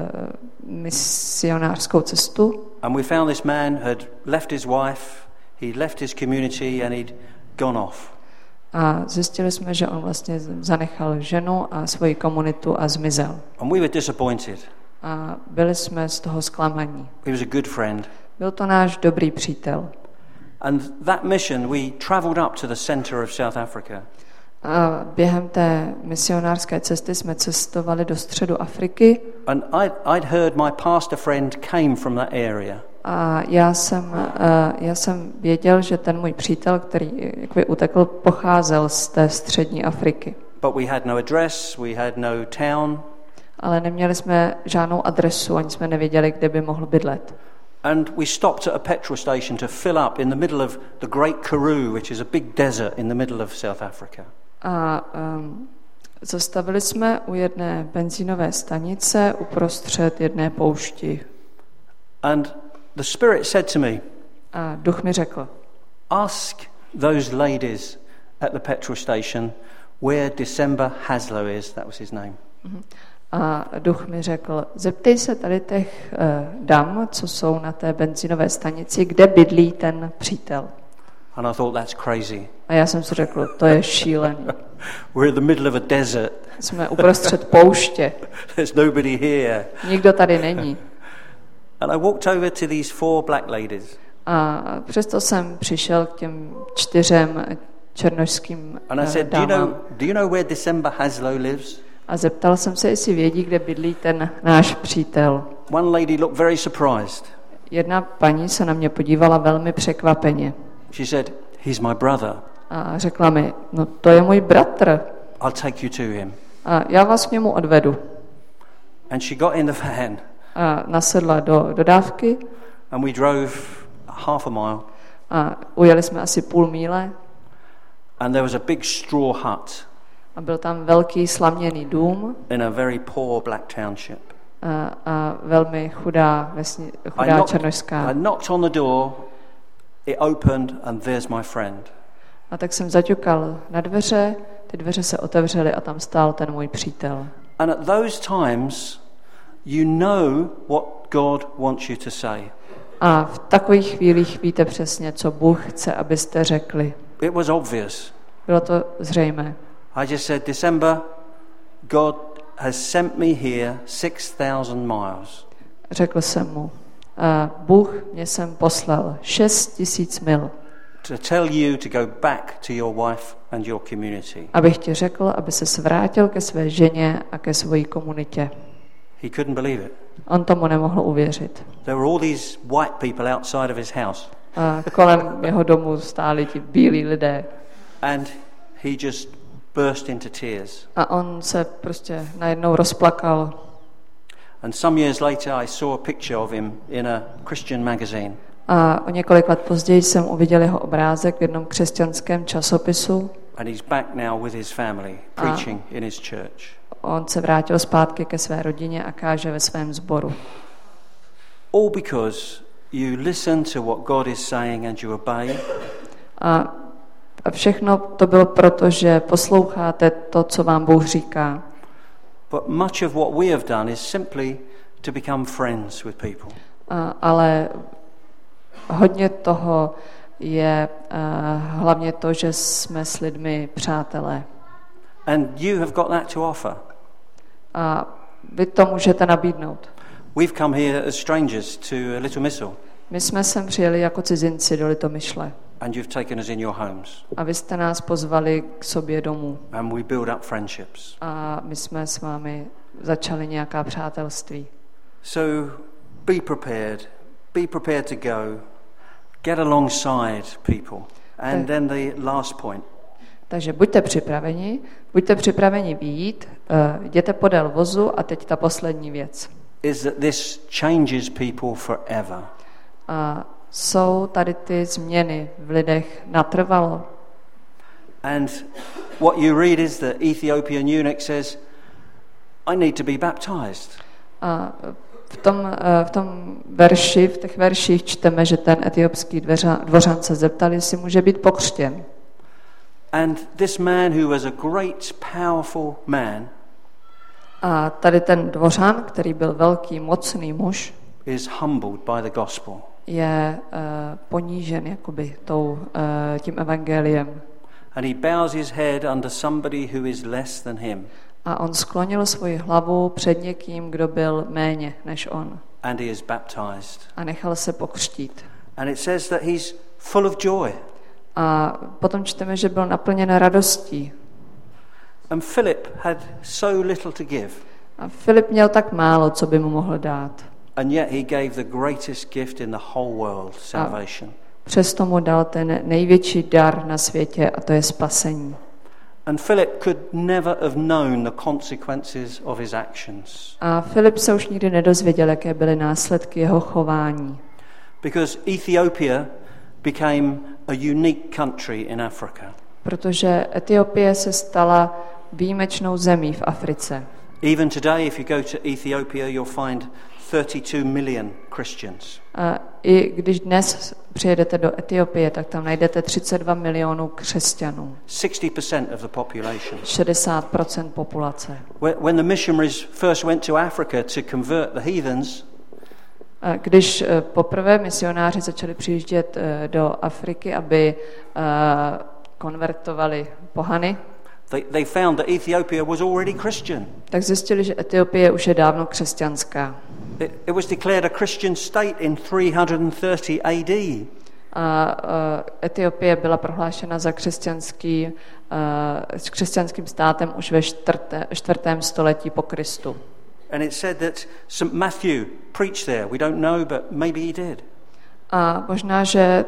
misionářskou cestu. And we found this man had left his wife, he'd left his community and he'd gone off. A zjistili jsme, že on vlastně zanechal ženu a svoji komunitu a zmizel. And we were disappointed. A byli jsme z toho zklamaní. He was a good friend. Byl to náš dobrý přítel. And that mission we traveled up to the center of South Africa. A během té misionářské cesty jsme cestovali do středu Afriky. And I'd heard my pastor friend came from that area. A já jsem věděl, že ten můj přítel, který jakoby utekl, pocházel z té střední Afriky. But we had no address, we had no town. Ale neměli jsme žádnou adresu, ani jsme nevěděli, kde by mohl bydlet. And we stopped at a petrol station to fill up in the middle of the Great Karoo, which is a big desert in the middle of South Africa. A zastavili jsme u jedné benzínové stanice uprostřed jedné poušti. And the Spirit said to me, a duch mi řekl, ask those ladies at the petrol station where December Haslow is. That was his name. A duch mi řekl, zeptej se tady těch dam, co jsou na té benzínové stanici, kde bydlí ten přítel. And I thought, that's crazy. A já jsem si řekl, to je šílený. We're in the middle of a desert. Jsme uprostřed pouště. There's nobody here. Nikdo tady není. And I walked over to these 4 black ladies. A přesto jsem přišel k těm 4 černošským and I said, dámám. Do you know where December Haslow lives? A zeptal jsem se, jestli vědí, kde bydlí ten náš přítel. One lady looked very surprised. Jedna paní se na mě podívala velmi překvapeně. She said, he's my brother. A řekla mi, no to je můj bratr. I'll take you to him. A já vás k němu odvedu. And she got in the van. A nasedla do dodávky. And we drove half a mile. A ujeli jsme asi půl míle. And there was a big straw hut. A byl tam velký slaměný dům. In a very poor black township. A velmi chudá černošská. I knocked on the door. It opened and there's my friend. A tak jsem zaťukal na dveře, ty dveře se otevřely a tam stál ten můj přítel. And at those times you know what God wants you to say. A v takových chvílích víte přesně, co Bůh chce, abyste řekli. It was obvious. Bylo to zřejmé. I just said, December, God has sent me here 6,000 miles. Řekl jsem mu, Bůh mě sem poslal 6,000 mil. To tell you to go back to your wife and your community. Abych ti řekl, aby se vrátil ke své ženě a ke své komunitě. He couldn't believe it. On tomu nemohl uvěřit. There were all these white people outside of his house. A kolem jeho domu stáli ti bílí lidé. And he just burst into tears. A on se prostě najednou rozplakal. And some years later I saw a picture of him in a Christian magazine. A o několik let později jsem uviděl jeho obrázek v jednom křesťanském časopisu. And he's back now with his family, preaching in his church. On se vrátil zpátky ke své rodině a káže ve svém sboru. All because you listen to what God is saying and you obey. A všechno to bylo proto, že posloucháte to, co vám Bůh říká. But much of what we have done is simply to become friends with people. Ale hodně toho je hlavně to, že jsme s lidmi přátelé. And you have got that to offer. A vy to můžete nabídnout. We've come here as strangers to Little Missile. My jsme sem přijeli jako cizinci do Litomyšle. And you've taken us in your homes. A vy jste nás pozvali k sobě domů. And we build up friendships. A my jsme s vámi začali nějaká přátelství. So be prepared to go, get alongside people. And then the last point. Takže buďte připraveni vyjít, jděte podél vozu a teď ta poslední věc. Is that this changes people forever. A jsou tady ty změny v lidech natrvalo. And what you read is the Ethiopian eunuch says, I need to be baptized. A v těch verších čteme, že ten etiopský dvořan se zeptal, jestli může být pokřtěn. And this man who was a great powerful man, a tady ten dvořan, který byl velký, mocný muž, is humbled by the gospel. Je ponížen jakoby tím evangeliem. And he bows his head under somebody who is less than him. A on sklonil svoji hlavu před někým, kdo byl méně než on. And he is baptized. A nechal se pokřtít. And it says that he's full of joy. A potom čteme, že byl naplněn radostí. And Philip had so little to give. A Filip měl tak málo, co by mu mohl dát. And yet he gave the greatest gift in the whole world, salvation. Přesto mu dal ten největší dar na světě, a to je spasení. And Philip could never have known the consequences of his actions. A Filip se už nikdy nedozvěděl, jaké byly následky jeho chování. Because Ethiopia became a unique country in Africa. Protože Etiopie se stala výjimečnou zemí v Africe. Even today, if you go to Ethiopia, you'll find 32 million Christians. A i když dnes přijedete do Etiopie, tak tam najdete 32 milionů křesťanů. 60% of the population. 60% populace. When the missionaries first went to Africa to convert the heathens, když poprvé misionáři začali přijíždět do Afriky, aby konvertovali pohany, they found that Ethiopia was already Christian. Tak zjistili, že Etiopie už je dávno křesťanská. It was declared a Christian state in 330 AD. A Etiopie byla prohlášena za křesťanským státem už ve 4. století po Kristu. And it said that St. Matthew preached there. We don't know, but maybe he did. A možná, že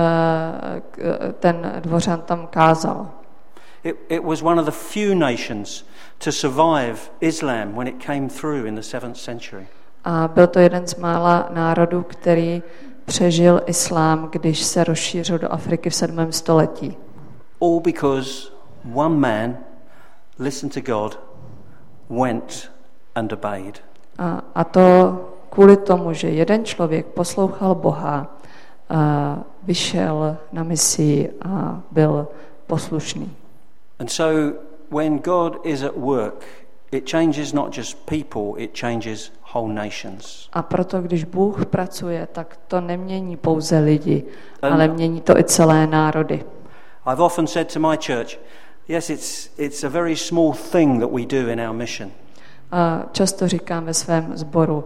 ten dvořan tam kázal. It was one of the few nations to survive Islam when it came through in the 7th century. A byl to jeden z mála národů, který přežil islám, když se rozšířil do Afriky v 7. století. All because one man listened to God, went and obeyed. A to kvůli tomu, že jeden člověk poslouchal Boha, vyšel na misi a byl poslušný. And so when God is at work, it changes not just people, it changes whole nations. A proto, když Bůh pracuje, tak to nemění pouze lidi, ale mění to i celé národy. I've often said to my church, yes, it's a very small thing that we do in our mission. A často říkám ve svém sboru,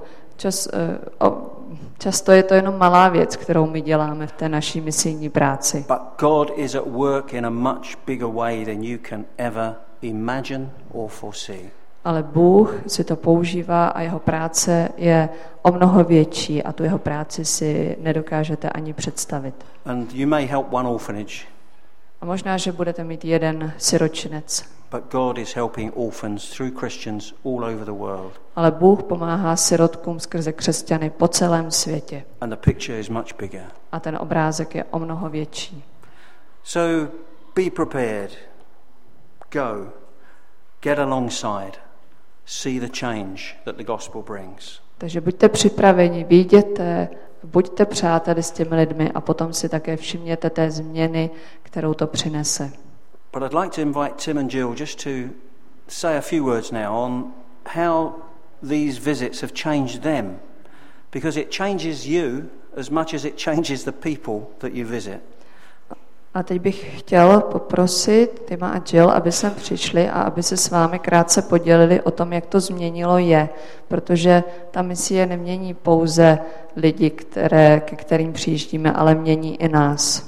často je to jenom malá věc, kterou my děláme v té naší misijní práci. But God is at work in a much bigger way than you can ever imagine or foresee. Ale Bůh si to používá a jeho práce je o mnoho větší a tu jeho práci si nedokážete ani představit. And you may help one orphanage. A možná, že budete mít jeden siročinec. But God is helping orphans through Christians all over the world. Ale Bůh pomáhá sirotkům skrze křesťany po celém světě. And the picture is much bigger. A ten obrázek je o mnoho větší. So be prepared. Go. Get alongside. See the change that the gospel brings. Takže buďte připraveni, vyjděte, buďte přáteli s těmi lidmi a potom si také všimněte té změny, kterou to přinese. But I'd like to invite Tim and Jill just to say a few words now on how these visits have changed them. Because it changes you as much as it changes the people that you visit. A teď bych chtěl poprosit Tima a Jill, aby sem přišli a aby se s vámi krátce podělili o tom, jak to změnilo je, protože ta misie nemění pouze lidi, ke kterým přijíždíme, ale mění i nás.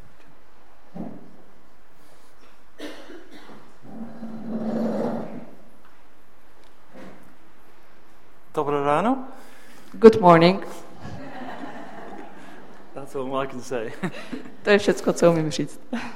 Dobré ráno. Good morning. That's all I can say. To je všecko, co umím říct.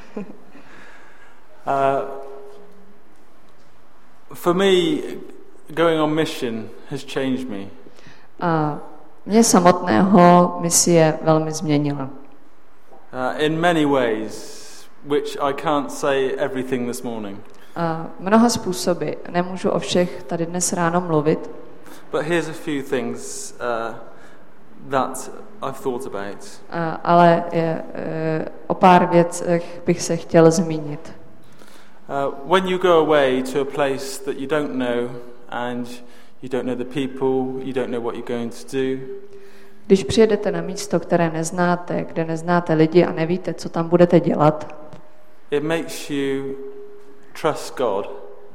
For me, going on mission has changed me. A mě samotného misie velmi změnila. In many ways, which I can't say everything this morning. Mnoha způsoby. Nemůžu o všech tady dnes ráno mluvit. But here's a few things that I've thought about. Ale o pár věcech bych se chtěl zmínit. When you go away to a place that you don't know and you don't know the people, you don't know what you're going to do. Když přijedete na místo, které neznáte, kde neznáte lidi a nevíte, co tam budete dělat, it makes you trust God.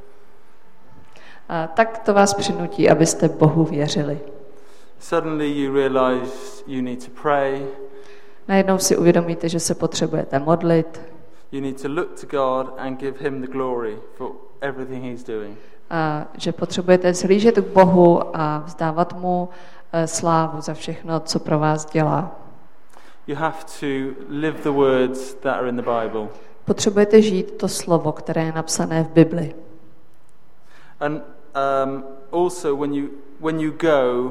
Tak to vás přinutí, abyste Bohu věřili. Suddenly you realize you need to pray. Najednou si uvědomíte, že se potřebujete modlit. You need to look to God and give him the glory for everything he's doing. A že potřebujete zhlížet k Bohu a vzdávat mu slávu za všechno, co pro vás dělá. You have to live the words that are in the Bible. Potřebujete žít to slovo, které je napsané v Bibli. And also when you go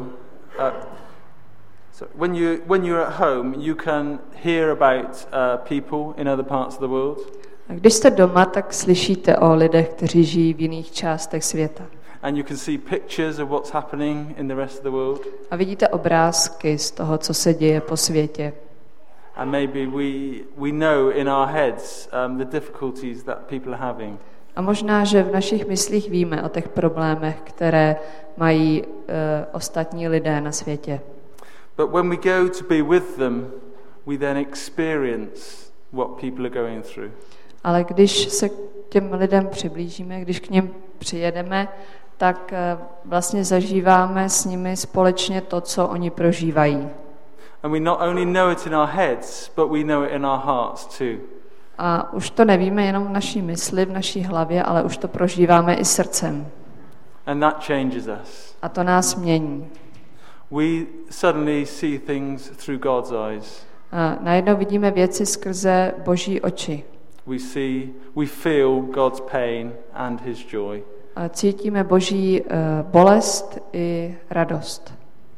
when you're at home, you can hear about people in other parts of the world. A když jste doma, tak slyšíte o lidech, kteří žijí v jiných částech světa. And you can see pictures of what's happening in the rest of the world. A vidíte obrázky z toho, co se děje po světě. And maybe we know in our heads the difficulties that people are having. A možná, že v našich myslích víme o těch problémech, které mají ostatní lidé na světě. But when we go to be with them, we then experience what people are going through. Ale když se k těm lidem přiblížíme, když k nim přijedeme, tak vlastně zažíváme s nimi společně to, co oni prožívají. And we not only know it in our heads, but we know it in our hearts too. A už to nevíme jenom v naší mysli, v naší hlavě, ale už to prožíváme i srdcem. And that changes us. A to nás mění. We suddenly see things through God's eyes. A najednou vidíme věci skrze Boží oči. We feel God's pain and his joy. A cítíme Boží bolest i radost.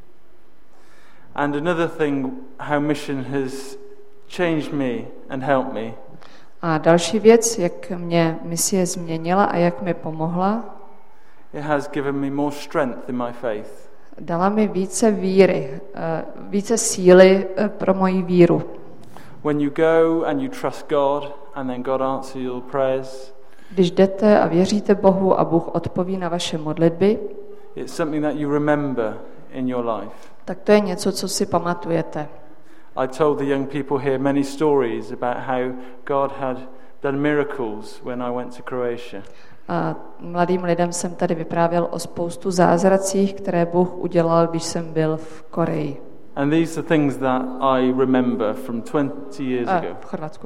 And another thing, how mission has changed me and helped me. A další věc, jak mě misie změnila a jak mi pomohla, it has given me more strength in my faith. Dala mi více víry, více síly pro moji víru. When you go and you trust God and then God answers your prayers. Když jdete a věříte Bohu a Bůh odpoví na vaše modlitby, it's something that you remember in your life. Tak to je něco, co si pamatujete. I told the young people here many stories about how God had done miracles when I went to Croatia. A mladým lidem jsem tady vyprávěl o spoustu zázracích, které Bůh udělal, když jsem byl v Koreji. And these are things that I remember from 20 years ago. V Chorvatsku.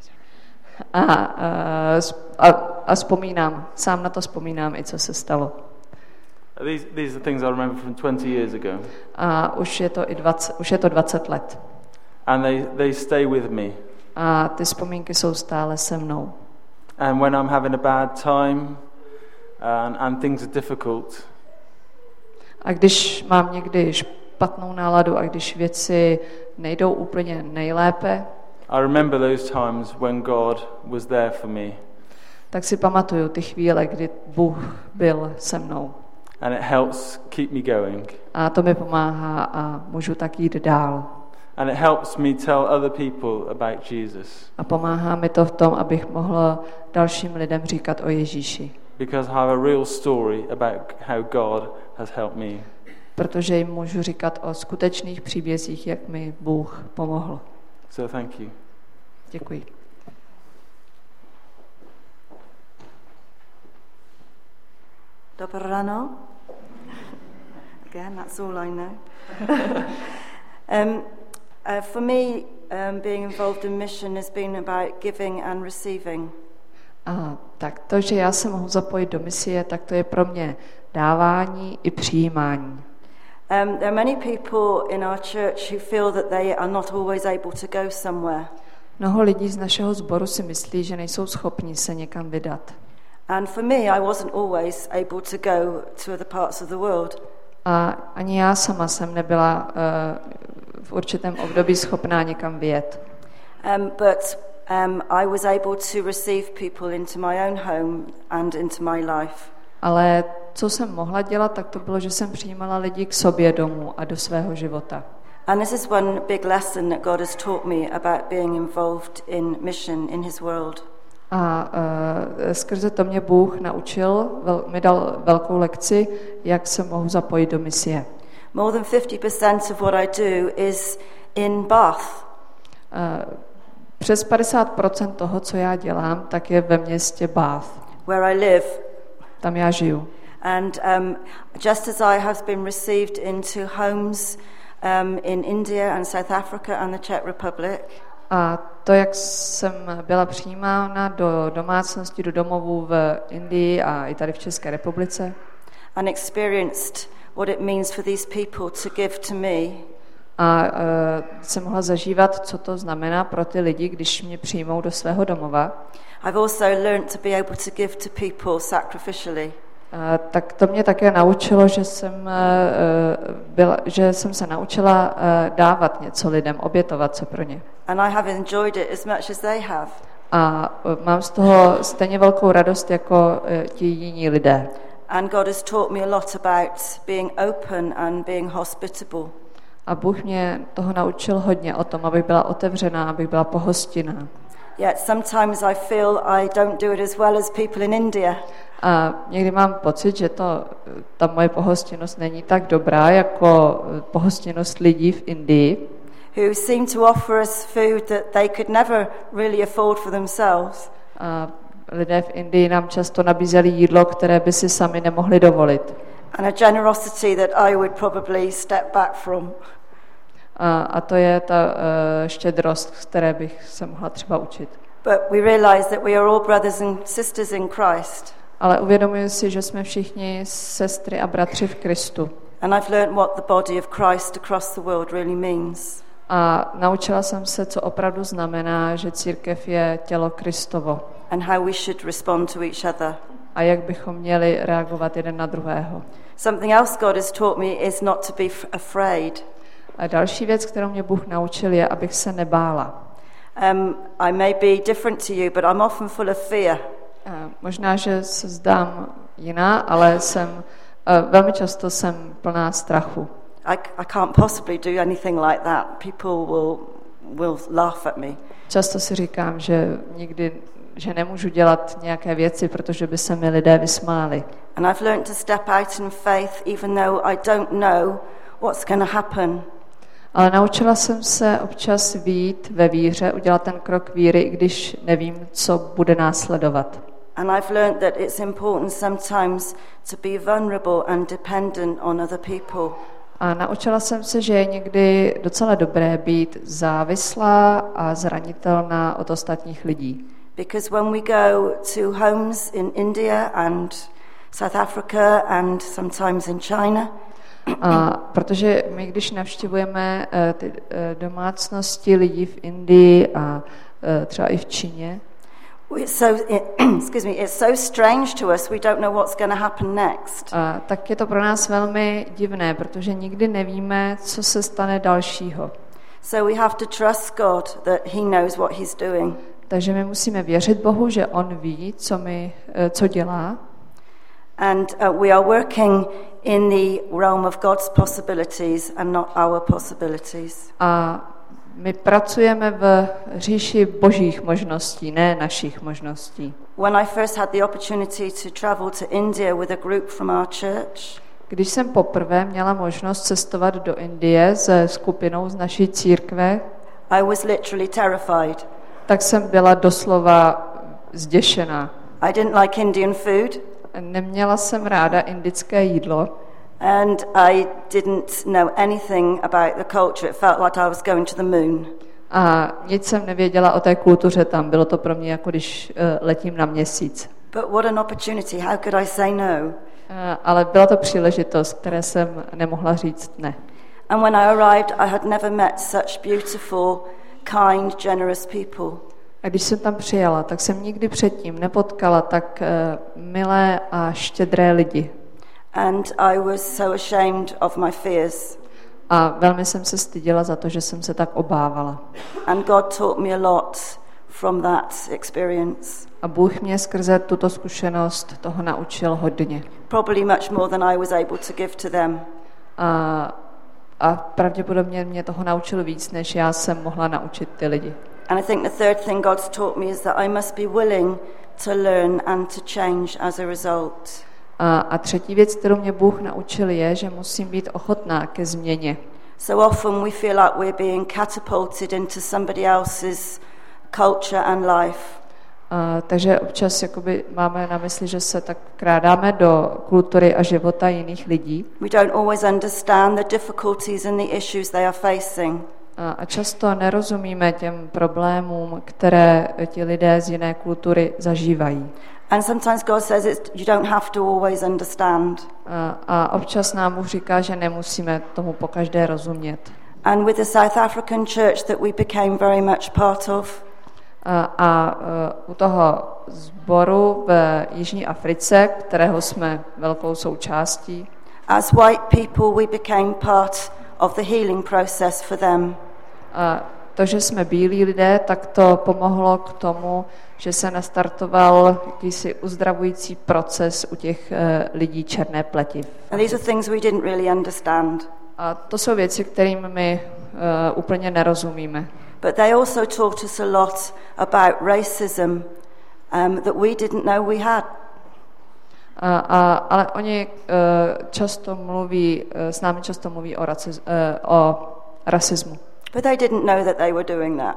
A vzpomínám, sám na to vzpomínám i co se stalo. These are things I remember from 20 years ago. A už je to 20 let. And they stay with me. A ty vzpomínky jsou stále se mnou. And when I'm having a bad time and things are difficult. A když mám někdy špatnou náladu a když věci nejdou úplně nejlépe, I remember those times when God was there for me. Tak si pamatuju ty chvíle, kdy Bůh byl se mnou. And it helps keep me going. A to mi pomáhá a můžu tak jít dál. And it helps me tell other people about Jesus. A pomáhá mi to v tom, abych mohl dalším lidem říkat o Ježíši. Because I have a real story about how God has helped me. Protože jim můžu říkat o skutečných příbězích, jak mi Bůh pomohl. So thank you. Děkuji. Dobré ráno. Again, that's all I know. For me, being involved in mission has been about giving and receiving. Tak to, že já se mohu zapojit do misie, tak to je pro mě dávání i přijímání. There are many people in our church who feel that they are not always able to go somewhere. Mnoho lidí z našeho sboru si myslí, že nejsou schopni se někam vydat. And for me, I wasn't always able to go to other parts of the world. A ani já sama jsem nebyla v určitém období schopná někam vyjet. But I was able to receive people into my own home and into my life. Ale co jsem mohla dělat, tak to bylo, že jsem přijímala lidi k sobě domů a do svého života. And this is one big lesson that God has taught me about being involved in mission in his world. A skrze to mě Bůh naučil, mi dal velkou lekci, jak se mohu zapojit do misie. More than 50% of what I do is in Bath. Přes 50% toho, co já dělám, tak je ve městě Bath. Where I live. Tam já žiju. And just as I have been received into homes in India and South Africa and the Czech Republic. A to, jak jsem byla přijímána do domácnosti, do domovů v Indii a i tady v České republice. And experienced what it means for these people to give to me. A jsem mohla zažívat, co to znamená pro ty lidi, když mě přijmou do svého domova. I've also learned to be able to give to people sacrificially. Tak to mě také naučilo, že jsem se naučila dávat něco lidem, obětovat se pro ně. And I have enjoyed it as much as they have. A mám z toho stejně velkou radost jako ti jiní lidé. And God has taught me a lot about being open and being hospitable. A Bůh mě toho naučil hodně o tom, abych byla otevřená, abych byla pohostinná. Yet sometimes I feel I don't do it as well as people in India. A někdy mám pocit, že ta moje pohostinnost není tak dobrá jako pohostinnost lidí v Indii. Who seem to offer us food that they could never really afford for themselves. A lidé v Indii nám často nabízeli jídlo, které by si sami nemohli dovolit. And a generosity that I would probably step back from. A to je ta štědrost, z které bych se mohla třeba učit. But we realize that we are all brothers and sisters in Christ. Ale uvědomuji si, že jsme všichni sestry a bratři v Kristu. And I've learned what the body of Christ across the world really means. A naučila jsem se, co opravdu znamená, že církev je tělo Kristovo. And how we should respond to each other. A jak bychom měli reagovat jeden na druhého. Something else God has taught me is not to be afraid. A další věc, kterou mě Bůh naučil, je, abych se nebála. I may be different to you, but I'm often full of fear. Možná, že se zdám jiná, ale velmi často jsem plná strachu. I can't possibly do anything like that. People will laugh at me. Často si říkám, že nemůžu dělat nějaké věci, protože by se mi lidé vysmáli. And I've learned to step out in faith even though I don't know what's going to happen. Ale naučila jsem se občas vyjít ve víře, udělat ten krok víry, i když nevím, co bude následovat. And I've learned that it's important sometimes to be vulnerable and dependent on other people. A naučila jsem se, že je někdy docela dobré být závislá a zranitelná od ostatních lidí. Because when we go to homes in India and South Africa and sometimes in China, protože my, když navštěvujeme ty domácnosti lidí v Indii a třeba i v Číně, it's so strange to us, we don't know what's going to happen next. Tak je to pro nás velmi divné, protože nikdy nevíme, co se stane dalšího. So we have to trust God that he knows what he's doing. Takže my musíme věřit Bohu, že on ví, co dělá. And we are working in the realm of God's possibilities and not our possibilities. A my pracujeme v říši božích možností, ne našich možností. When I first had the opportunity to travel to India with a group from our church, když jsem poprvé měla možnost cestovat do Indie se skupinou z naší církve, I was literally terrified. Tak jsem byla doslova zděšená. I didn't like Indian food. Neměla jsem ráda indické jídlo. And I didn't know anything about the culture. It felt like I was going to the moon. A nic jsem nevěděla o té kultuře tam. Bylo to pro mě, jako když letím na měsíc. But what an opportunity. How could I say no? Ale byla to příležitost, které jsem nemohla říct ne. And when I arrived, I had never met such beautiful, kind, generous people. A když jsem tam přijela, tak jsem nikdy předtím nepotkala tak milé a štědré lidi. And I was so ashamed of my fears. A velmi jsem se styděla za to, že jsem se tak obávala. And God taught me a lot from that experience. A Bůh mě skrze tuto zkušenost toho naučil hodně. Probably much more than I was able to give to them. A pravděpodobně mě toho naučil víc, než já jsem mohla naučit ty lidi. And I think the third thing God's taught me is that I must be willing to learn and to change as a result. A třetí věc, kterou mě Bůh naučil, je, že musím být ochotná ke změně. So often we feel like we're being catapulted into somebody else's culture and life. Takže občas jakoby máme na mysli, že se tak krádáme do kultury a života jiných lidí. We don't always understand the difficulties and the issues they are facing. A často nerozumíme těm problémům, které ti lidé z jiné kultury zažívají. And sometimes God says you don't have to always understand. A občas nám Bůh říká, že nemusíme tomu pokaždé rozumět. And with the South African church that we became very much part of. U toho sboru v Jižní Africe, kterého jsme velkou součástí. As white people we became part of the healing process for them. To, že jsme bílí lidé, tak to pomohlo k tomu, že se nastartoval jakýsi uzdravující proces u těch lidí černé pleti. And these are things we didn't really understand. A to jsou věci, kterým my úplně nerozumíme. But they also taught us a lot about racism that we didn't know we had. Ale oni s námi často mluví o rasismu. But they didn't know that they were doing that.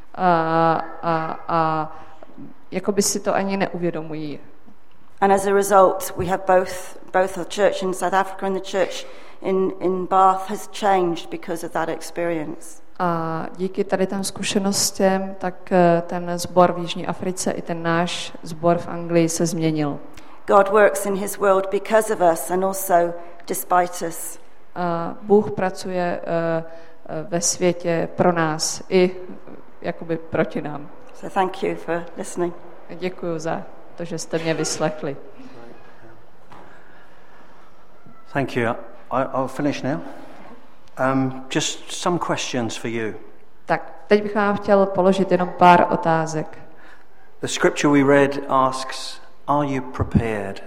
Jako by si to ani neuvědomují. And as a result, we have both the church in South Africa and the church in Bath has changed because of that experience. A díky tady těm zkušenostem, tak ten sbor v Jižní Africe i ten náš sbor v Anglii se změnil. God works in his world because of us and also despite us. Bůh pracuje ve světě pro nás i jakoby proti nám. So thank you for listening. Děkuji za to, že jste mě vyslechli. Thank you. I'll finish now. Just some questions for you. Tak, teď bych vám chtěl položit jenom pár otázek. The scripture we read asks, are you prepared?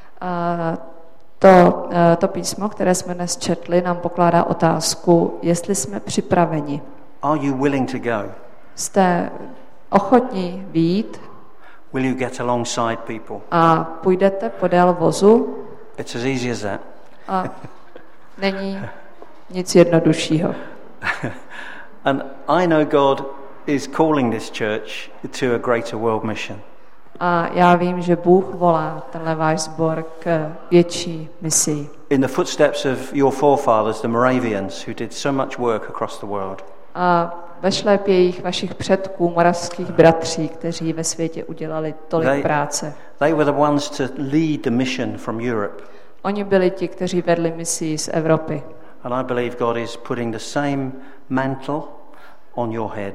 To písmo, které jsme dnes četli, nám pokládá otázku, jestli jsme připraveni. Are you willing to go? Jste ochotní vyjít? Will you get alongside people? A půjdete podél vozu? It's as easy as that. A není nic jednoduššího. And I know God is calling this church to a greater world mission. A já vím, že Bůh volá tenhle váš sbor k větší misi. In the footsteps of your forefathers, the Moravians, who did so much work across the world. A ve šlépějích vašich předků, moravských bratří, kteří ve světě udělali tolik práce. They were the ones to lead the mission from Europe. Oni byli ti, kteří vedli misi z Evropy. And I believe God is putting the same mantle on your head.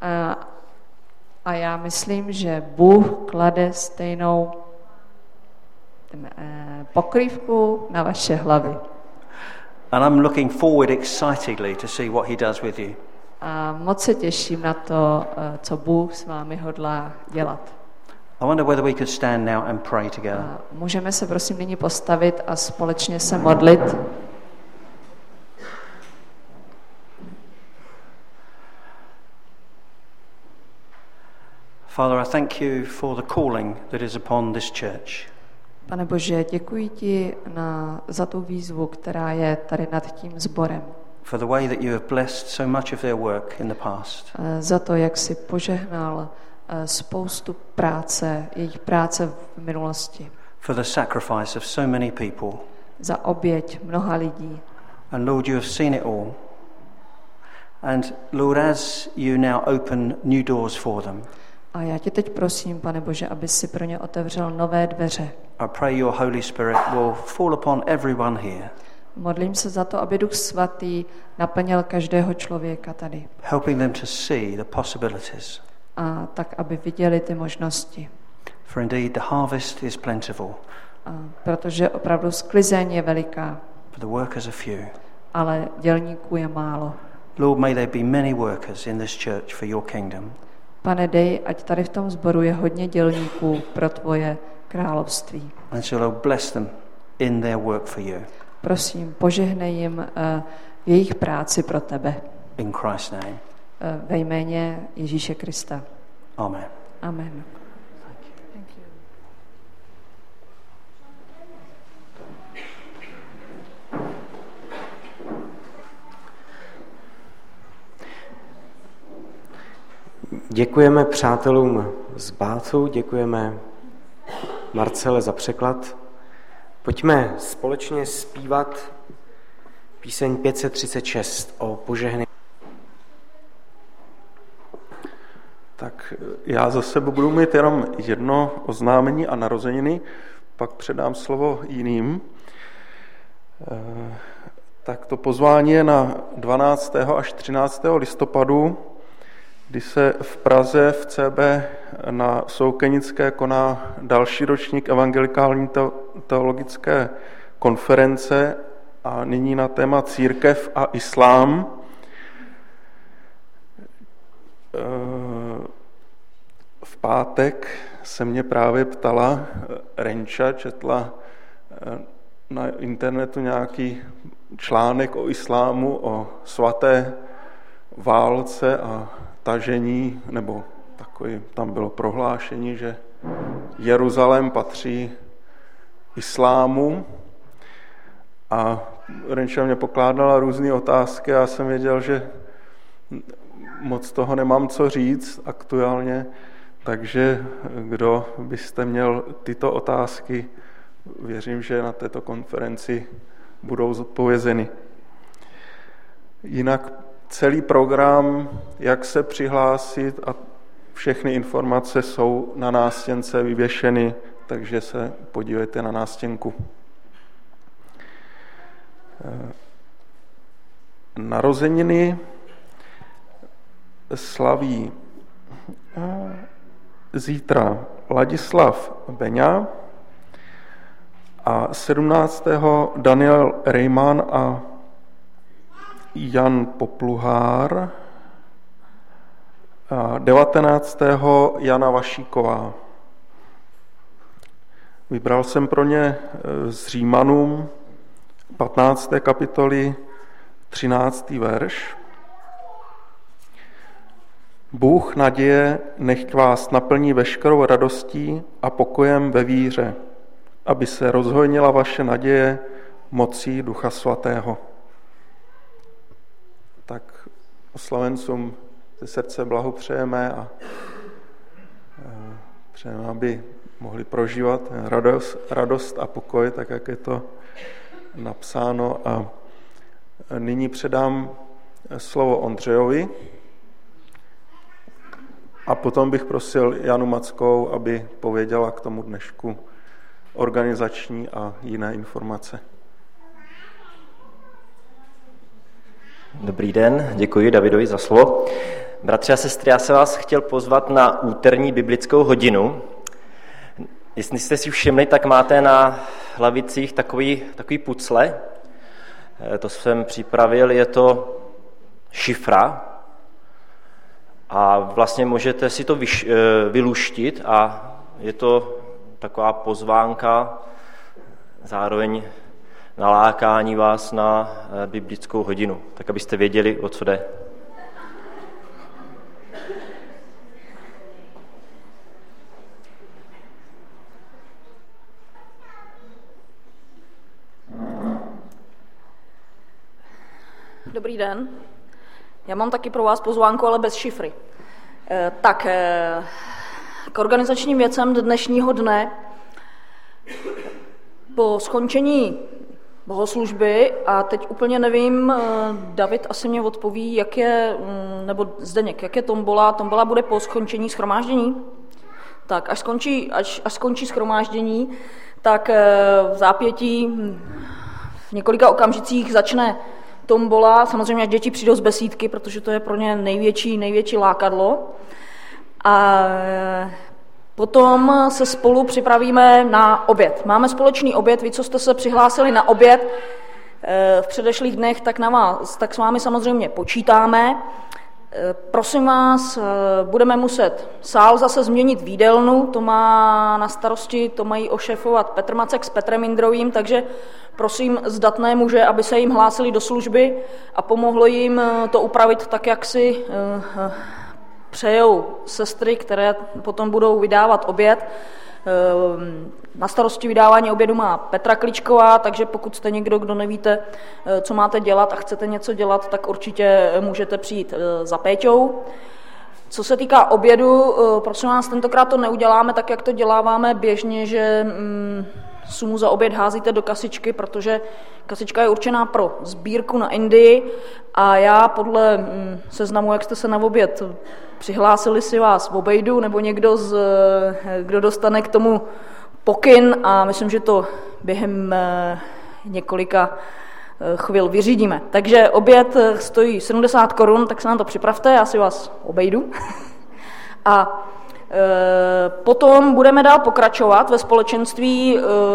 A já myslím, že Bůh klade stejnou pokrývku na vaše hlavy. And I'm looking forward excitedly to see what he does with you. A moc se těším na to, co Bůh s vámi hodlá dělat. I wonder whether we could stand now and pray together. Můžeme se prosím nyní postavit a společně se modlit. Father, I thank you for the calling that is upon this church. Pane Bože, děkuji ti za tu výzvu, která je tady nad tím sborem. For the way that you have blessed so much of their work in the past. Za to, jak jsi požehnal spoustu práce, jejich práce v minulosti. for the sacrifice of so many people. Za oběť mnoha lidí. And Lord, you have seen it all. And Lord, as you now open new doors for them, a já tě teď prosím, Pane Bože, aby si pro ně otevřel nové dveře. I pray your Holy Spirit will fall upon everyone here. Modlím se za to, aby Duch Svatý naplnil každého člověka tady. Helping them to see the possibilities. A tak, aby viděli ty možnosti. For indeed the harvest is plentiful. Protože opravdu sklizeň je veliká. But the workers are few. Ale dělníků je málo. Lord, may there be many workers in this church for your kingdom. Pane, dej, ať tady v tom sboru je hodně dělníků pro tvoje království. And so Lord, bless them in their work for you. Prosím, požehnej jim v jejich práci pro tebe. In Christ's name. Ve jméně Ježíše Krista. Amen. Amen. Děkujeme přátelům z Báthu, děkujeme Marcele za překlad. Pojďme společně zpívat píseň 536 o požehnání. Tak já za sebe budu mít jenom jedno oznámení a narozeniny, pak předám slovo jiným. Tak to pozvání je na 12. až 13. listopadu, kdy se v Praze v CB na Soukenické koná další ročník evangelikální teologické konference a nyní na téma církev a islám. V pátek se mě právě ptala Renča, četla na internetu nějaký článek o islámu, o svaté válce a tažení, nebo takový, tam bylo prohlášení, že Jeruzalém patří islámu a Renča mě pokládala různé otázky a já jsem věděl, že moc toho nemám co říct aktuálně, takže kdo byste měl tyto otázky, věřím, že na této konferenci budou zodpovězeny. Jinak celý program, jak se přihlásit a všechny informace jsou na nástěnce vyvěšeny, takže se podívejte na nástěnku. Narozeniny slaví zítra Ladislav Beňa a 17. Daniel Rejman a Jan Popluhár a 19. Jana Vašíková. Vybral jsem pro ně z Římanům 15. kapitoly 13. verš. Bůh naděje nechť vás naplní veškerou radostí a pokojem ve víře, aby se rozhojnila vaše naděje mocí Ducha Svatého. Tak oslavencům ze srdce blahopřejeme a přejeme, aby mohli prožívat radost a pokoj, tak jak je to napsáno. A nyní předám slovo Ondřejovi a potom bych prosil Janu Mackou, aby pověděla k tomu dnešku organizační a jiné informace. Dobrý den, děkuji Davidovi za slovo. Bratři a sestry, já se vás chtěl pozvat na úterní biblickou hodinu. Jestli jste si všimli, tak máte na lavicích takový pucle. To jsem připravil, je to šifra. A vlastně můžete si to vyluštit a je to taková pozvánka, zároveň nalákání vás na biblickou hodinu, tak abyste věděli, o co jde. Dobrý den. Já mám taky pro vás pozvánku, ale bez šifry. K organizačním věcem dnešního dne. po skončení bohoslužby, a teď úplně nevím, David asi mě odpoví, jak je, nebo Zdeněk, jak je tombola. Tombola bude po skončení shromáždění. Tak až skončí shromáždění, tak v zápětí v několika okamžicích začne tombola. Samozřejmě, až děti přijdou z besídky, protože to je pro ně největší lákadlo. A potom se spolu připravíme na oběd. Máme společný oběd, vy, co jste se přihlásili na oběd v předešlých dnech, tak s vámi samozřejmě počítáme. Prosím vás, budeme muset sál zase změnit v jídelnu, to má na starosti, to mají ošefovat Petr Macek s Petrem Indrovým, takže prosím zdatné muže, aby se jim hlásili do služby a pomohlo jim to upravit tak, jak si přejou sestry, které potom budou vydávat oběd. Na starosti vydávání obědu má Petra Kličková, takže pokud jste někdo, kdo nevíte, co máte dělat a chcete něco dělat, tak určitě můžete přijít za Péťou. Co se týká obědu, prosím vás, tentokrát to neuděláme tak, jak to děláváme běžně, že sumu za oběd házíte do kasičky, protože kasička je určená pro sbírku na Indii a já podle seznamu, jak jste se na oběd přihlásili, si vás obejdu, nebo někdo, kdo dostane k tomu pokyn, a myslím, že to během několika chvil vyřídíme. Takže oběd stojí 70 korun, tak se nám to připravte, já si vás obejdu. A potom budeme dál pokračovat ve společenství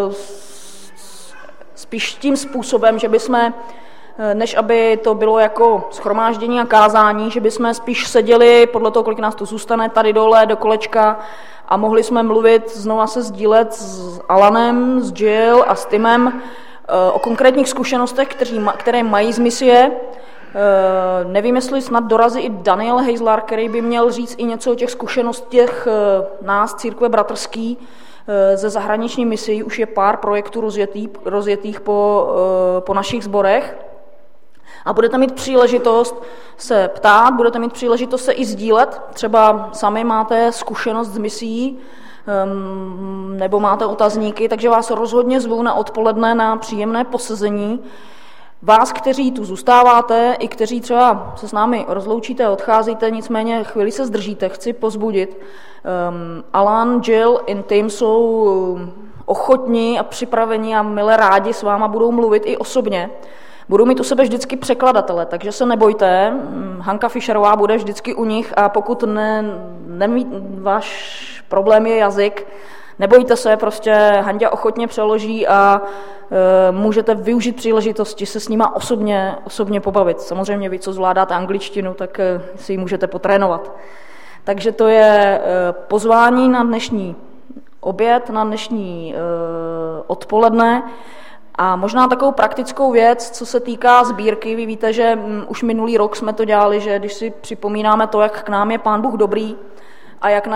spíš tím způsobem, že bychom, než aby to bylo jako shromáždění a kázání, že bychom spíš seděli, podle toho, kolik nás tu zůstane, tady dole do kolečka a mohli jsme mluvit, znova se sdílet s Alanem, s Jill a s Timem o konkrétních zkušenostech, které mají z misie. Nevím, jestli snad dorazí i Daniel Hejzlar, který by měl říct i něco o těch zkušenostech nás, církve bratrský, ze zahraniční misií. Už je pár projektů rozjetých po našich sborech. A budete mít příležitost se ptát, budete mít příležitost se i sdílet. Třeba sami máte zkušenost z misií, nebo máte otazníky, takže vás rozhodně zvu na odpoledne na příjemné posezení. Vás, kteří tu zůstáváte, i kteří třeba se s námi rozloučíte a odcházíte, nicméně chvíli se zdržíte, chci pozbudit. Alan, Jill i Tim jsou ochotní a připraveni a milé rádi s váma budou mluvit i osobně. Budou mít u sebe vždycky překladatele, takže se nebojte, Hanka Fischerová bude vždycky u nich a pokud váš problém je jazyk, nebojte se, prostě Hanďa ochotně přeloží a můžete využít příležitosti se s nima osobně pobavit. Samozřejmě vy, co zvládáte angličtinu, tak si ji můžete potrénovat. Takže to je pozvání na dnešní oběd, na dnešní odpoledne. A možná takovou praktickou věc, co se týká sbírky. Vy víte, že už minulý rok jsme to dělali, že když si připomínáme to, jak k nám je Pán Bůh dobrý a jak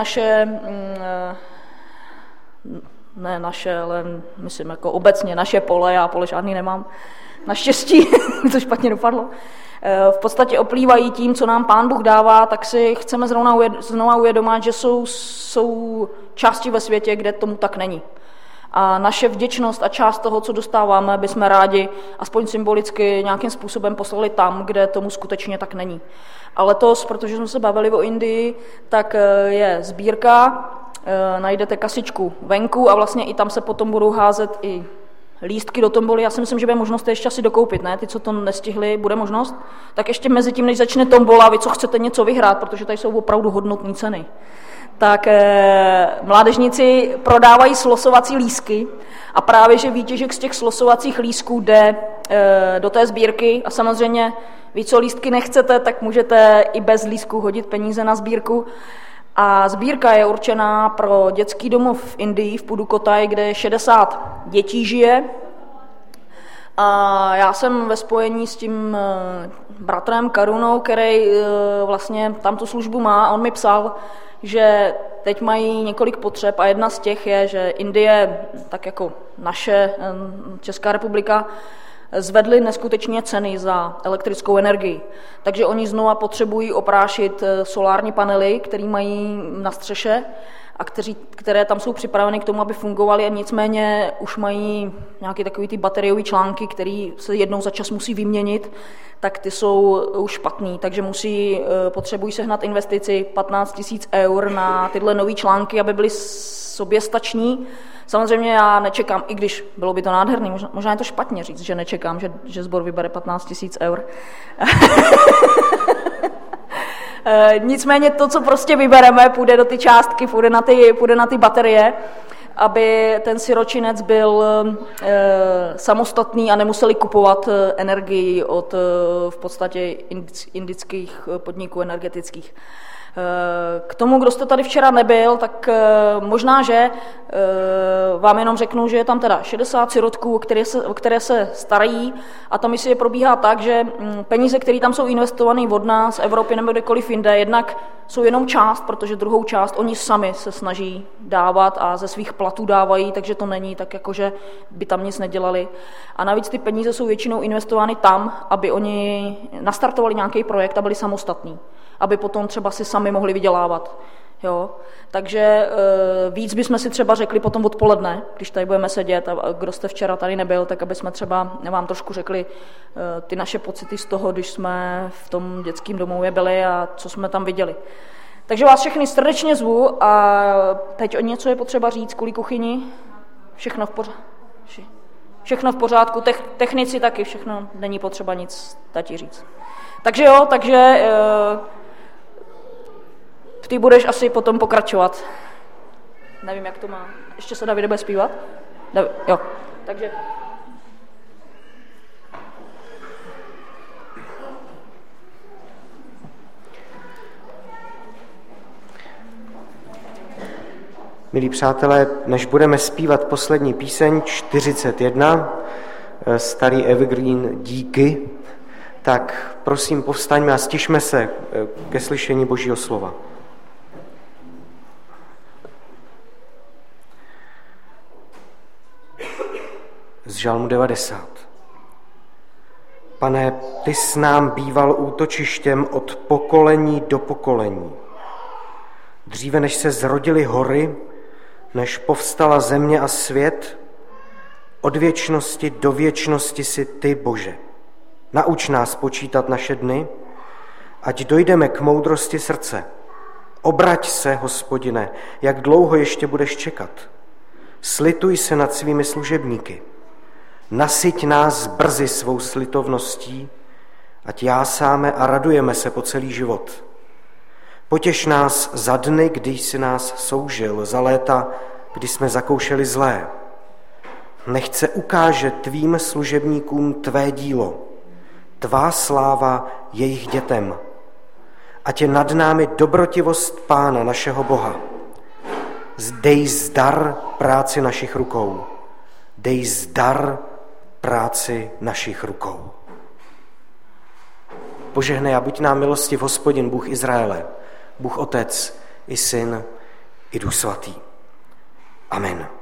ale myslím jako obecně naše pole, já pole žádný nemám, naštěstí, to špatně dopadlo, v podstatě oplývají tím, co nám Pán Bůh dává, tak si chceme znovu uvědomit, že jsou části ve světě, kde tomu tak není. A naše vděčnost a část toho, co dostáváme, bychom rádi aspoň symbolicky nějakým způsobem poslali tam, kde tomu skutečně tak není. A letos, protože jsme se bavili o Indii, tak je sbírka, najdete kasičku venku a vlastně i tam se potom budou házet i lístky do tomboly. Já si myslím, že bude možnost ještě asi dokoupit, ne? Ty, co to nestihli, bude možnost. Tak ještě mezi tím, než začne tombola, vy, co chcete něco vyhrát, protože tady jsou opravdu hodnotné ceny, tak mládežníci prodávají slosovací lístky a právě, že výtěžek z těch slosovacích lístků jde do té sbírky a samozřejmě vy, co lístky nechcete, tak můžete i bez lístků hodit peníze na sbírku. A sbírka je určená pro dětský domov v Indii, v Pudukkottai, kde 60 dětí žije. A já jsem ve spojení s tím bratrem Karunou, který vlastně tam tu službu má, a on mi psal, že teď mají několik potřeb a jedna z těch je, že Indie, tak jako naše Česká republika, zvedly neskutečně ceny za elektrickou energii. Takže oni znova potřebují oprášit solární panely, které mají na střeše a které tam jsou připraveny k tomu, aby fungovaly, a nicméně už mají nějaké takový ty bateriové články, které se jednou za čas musí vyměnit, tak ty jsou už špatný, takže potřebují sehnat investici 15 000 eur na tyhle nové články, aby byly soběstační. Samozřejmě já nečekám, i když bylo by to nádherný, možná je to špatně říct, že nečekám, že sbor vybere 15 000 eur. Nicméně to, co prostě vybereme, půjde do ty částky, půjde na ty baterie, aby ten siročinec byl samostatný a nemuseli kupovat energii od v podstatě indických podniků energetických. K tomu, kdo jste tady včera nebyl, tak možná, že vám jenom řeknu, že je tam teda 60 sirotků, které se starají, a ta misie probíhá tak, že peníze, které tam jsou investované od nás, z Evropy nebo kdekoliv jinde, jednak jsou jenom část, protože druhou část oni sami se snaží dávat a ze svých platů dávají, takže to není tak, jako že by tam nic nedělali. A navíc ty peníze jsou většinou investovány tam, aby oni nastartovali nějaký projekt a byli samostatní, aby potom třeba si sami mohli vydělávat. Jo? Takže víc bychom si třeba řekli potom odpoledne, když tady budeme sedět, a kdo jste včera tady nebyl, tak aby jsme třeba vám trošku řekli ty naše pocity z toho, když jsme v tom dětském domově byli a co jsme tam viděli. Takže vás všechny srdečně zvu a teď o něco je potřeba říct kvůli kuchyni. Všechno v pořádku. Všechno v pořádku, technici taky, všechno, není potřeba nic tati říct. Takže jo, ty budeš asi potom pokračovat. Nevím, jak to má. Ještě se Davide bude zpívat? Jo, takže... Milí přátelé, než budeme zpívat poslední píseň 41, starý evergreen Díky, tak prosím povstaňme a stišme se ke slyšení Božího slova. Z Žalmu 90. Pane, ty jsi nám býval útočištěm od pokolení do pokolení. Dříve než se zrodily hory, než povstala země a svět, od věčnosti do věčnosti si ty, Bože. Nauč nás počítat naše dny, ať dojdeme k moudrosti srdce. Obrať se, Hospodine, jak dlouho ještě budeš čekat. Slituj se nad svými služebníky. Nasyť nás brzy svou slitovností, ať jásáme a radujeme se po celý život. Potěš nás za dny, když jsi nás soužil, za léta, kdy jsme zakoušeli zlé. Nechť se ukáže tvým služebníkům tvé dílo, tvá sláva jejich dětem. Ať je nad námi dobrotivost Pána, našeho Boha. Dej zdar práci našich rukou. Dej zdar práci našich rukou. Požehnej a buď nám milostiv Hospodin, Bůh Izraele, Bůh Otec i Syn i Duch Svatý. Amen.